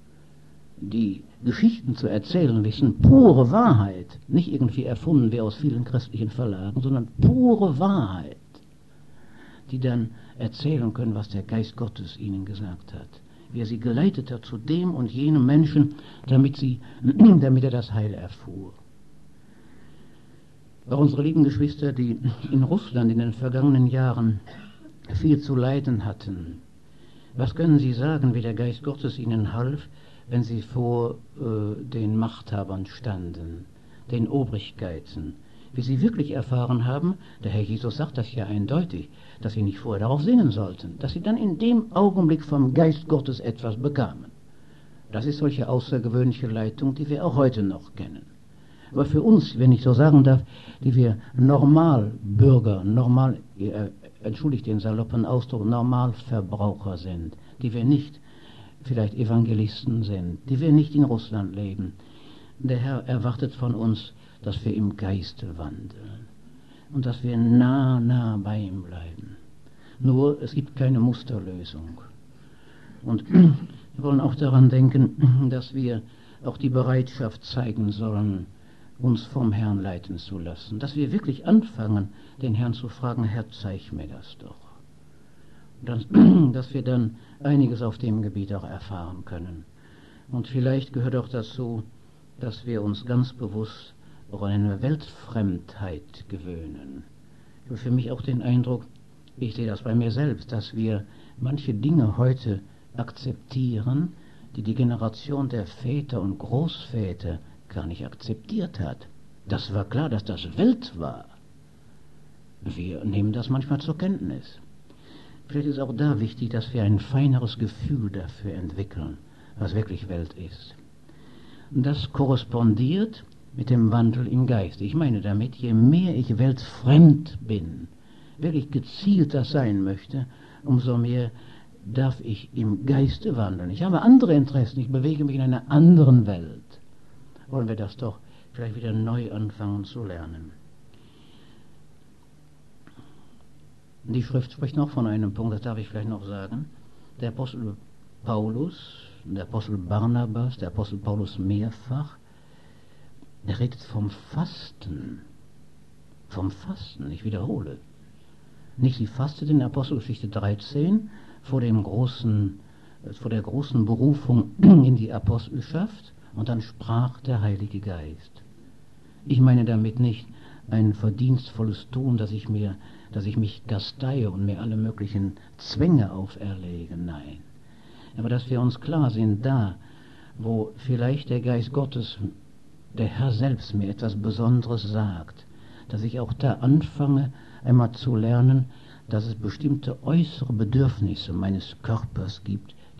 Die Geschichten zu erzählen wissen, pure Wahrheit, nicht irgendwie erfunden wie aus vielen christlichen Verlagen, sondern pure Wahrheit, die dann erzählen können, was der Geist Gottes ihnen gesagt hat, wie er sie geleitet hat zu dem und jenem Menschen, damit er das Heil erfuhr. Auch unsere lieben Geschwister, die in Russland in den vergangenen Jahren viel zu leiden hatten, was können Sie sagen, wie der Geist Gottes ihnen half, wenn sie vor den Machthabern standen, den Obrigkeiten, wie sie wirklich erfahren haben, der Herr Jesus sagt das ja eindeutig, dass sie nicht vorher darauf sinnen sollten, dass sie dann in dem Augenblick vom Geist Gottes etwas bekamen. Das ist solche außergewöhnliche Leitung, die wir auch heute noch kennen. Aber für uns, wenn ich so sagen darf, die wir Normalbürger, entschuldigt den saloppen Ausdruck, Normalverbraucher sind, die wir nicht vielleicht Evangelisten sind, die wir nicht in Russland leben. Der Herr erwartet von uns, dass wir im Geiste wandeln und dass wir nah bei ihm bleiben. Nur, es gibt keine Musterlösung. Und wir wollen auch daran denken, dass wir auch die Bereitschaft zeigen sollen, uns vom Herrn leiten zu lassen. Dass wir wirklich anfangen, den Herrn zu fragen, Herr, zeig mir das doch. Dass wir dann einiges auf dem Gebiet auch erfahren können. Und vielleicht gehört auch dazu, dass wir uns ganz bewusst auch an eine Weltfremdheit gewöhnen. Ich habe für mich auch den Eindruck, ich sehe das bei mir selbst, dass wir manche Dinge heute akzeptieren, die die Generation der Väter und Großväter gar nicht akzeptiert hat. Das war klar, dass das Welt war. Wir nehmen das manchmal zur Kenntnis. Vielleicht ist auch da wichtig, dass wir ein feineres Gefühl dafür entwickeln, was wirklich Welt ist. Und das korrespondiert mit dem Wandel im Geist. Ich meine damit, je mehr ich weltfremd bin, wirklich gezielt das sein möchte, umso mehr darf ich im Geiste wandeln. Ich habe andere Interessen, ich bewege mich in einer anderen Welt. Wollen wir das doch vielleicht wieder neu anfangen zu lernen. Die Schrift spricht noch von einem Punkt, das darf ich vielleicht noch sagen. Der Apostel Paulus, der Apostel Barnabas, der Apostel Paulus mehrfach, er redet vom Fasten. Vom Fasten, ich wiederhole. Nicht sie fastet in Apostelgeschichte 13 vor der großen Berufung in die Apostelschaft und dann sprach der Heilige Geist. Ich meine damit nicht ein verdienstvolles Tun, dass ich mich gasteie und mir alle möglichen Zwänge auferlege, nein. Aber dass wir uns klar sind, da, wo vielleicht der Geist Gottes, der Herr selbst mir etwas Besonderes sagt, dass ich auch da anfange, einmal zu lernen, dass es bestimmte äußere Bedürfnisse meines Körpers gibt,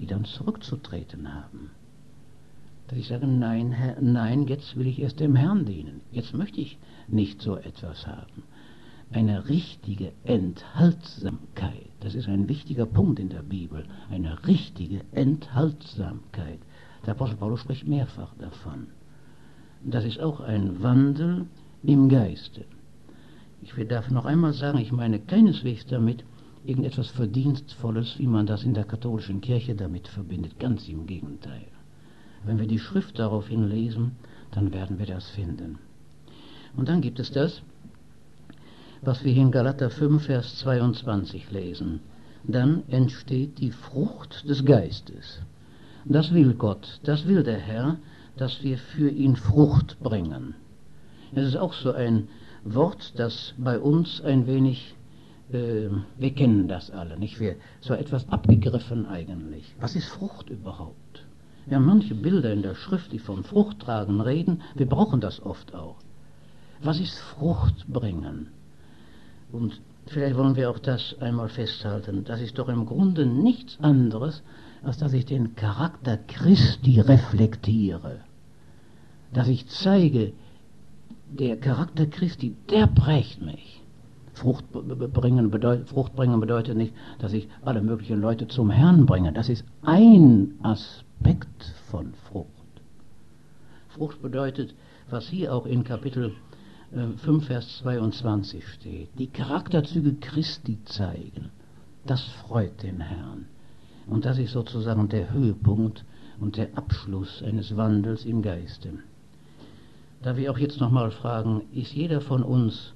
die dann zurückzutreten haben. Dass ich sage, nein, Herr, nein, jetzt will ich erst dem Herrn dienen. Jetzt möchte ich nicht so etwas haben. Eine richtige Enthaltsamkeit, das ist ein wichtiger Punkt in der Bibel, eine richtige Enthaltsamkeit. Der Apostel Paulus spricht mehrfach davon. Das ist auch ein Wandel im Geiste. Ich darf noch einmal sagen, ich meine keineswegs damit irgendetwas Verdienstvolles, wie man das in der katholischen Kirche damit verbindet. Ganz im Gegenteil. Wenn wir die Schrift daraufhin lesen, dann werden wir das finden. Und dann gibt es das, was wir hier in Galater 5, Vers 22 lesen. Dann entsteht die Frucht des Geistes. Das will Gott, das will der Herr, dass wir für ihn Frucht bringen. Es ist auch so ein Wort, das bei uns ein wenig, wir kennen das alle, nicht? Wir so etwas abgegriffen eigentlich. Was ist Frucht überhaupt? Wir haben manche Bilder in der Schrift, die von Fruchttragen reden, wir brauchen das oft auch. Was ist Frucht bringen? Und vielleicht wollen wir auch das einmal festhalten. Das ist doch im Grunde nichts anderes, als dass ich den Charakter Christi reflektiere. Dass ich zeige, der Charakter Christi, der prägt mich. Frucht bringen bedeutet nicht, dass ich alle möglichen Leute zum Herrn bringe. Das ist ein Aspekt von Frucht. Frucht bedeutet, was hier auch in Kapitel 5, Vers 22 steht, die Charakterzüge Christi zeigen. Das freut den Herrn. Und das ist sozusagen der Höhepunkt und der Abschluss eines Wandels im Geiste. Da wir auch jetzt nochmal fragen, kennt jeder von uns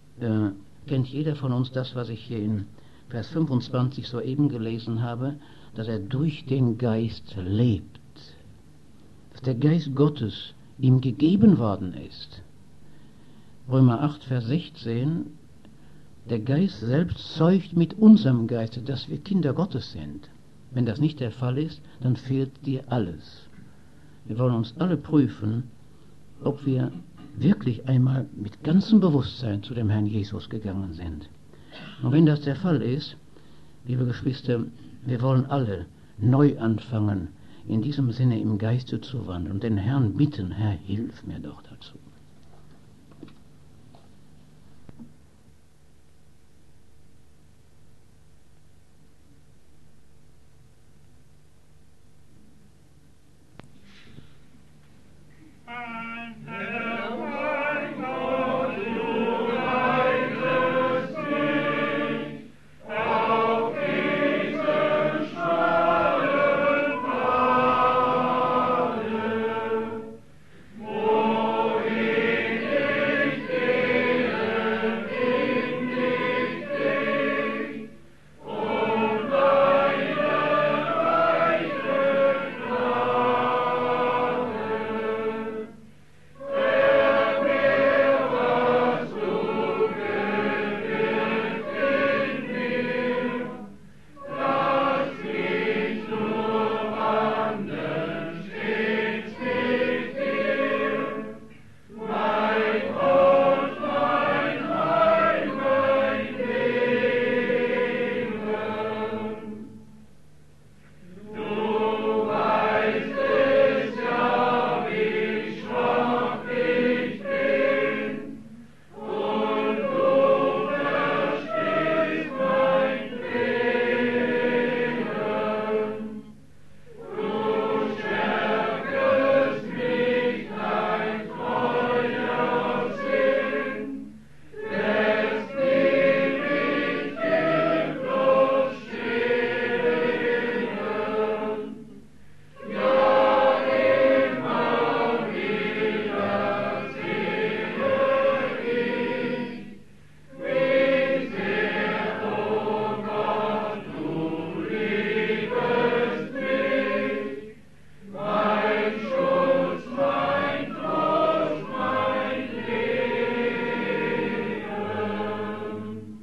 das, was ich hier in Vers 25 soeben gelesen habe, dass er durch den Geist lebt, dass der Geist Gottes ihm gegeben worden ist. Römer 8, Vers 16, der Geist selbst zeugt mit unserem Geiste, dass wir Kinder Gottes sind. Wenn das nicht der Fall ist, dann fehlt dir alles. Wir wollen uns alle prüfen, ob wir wirklich einmal mit ganzem Bewusstsein zu dem Herrn Jesus gegangen sind. Und wenn das der Fall ist, liebe Geschwister, wir wollen alle neu anfangen, in diesem Sinne im Geiste zu wandeln und den Herrn bitten, Herr, hilf mir doch dazu.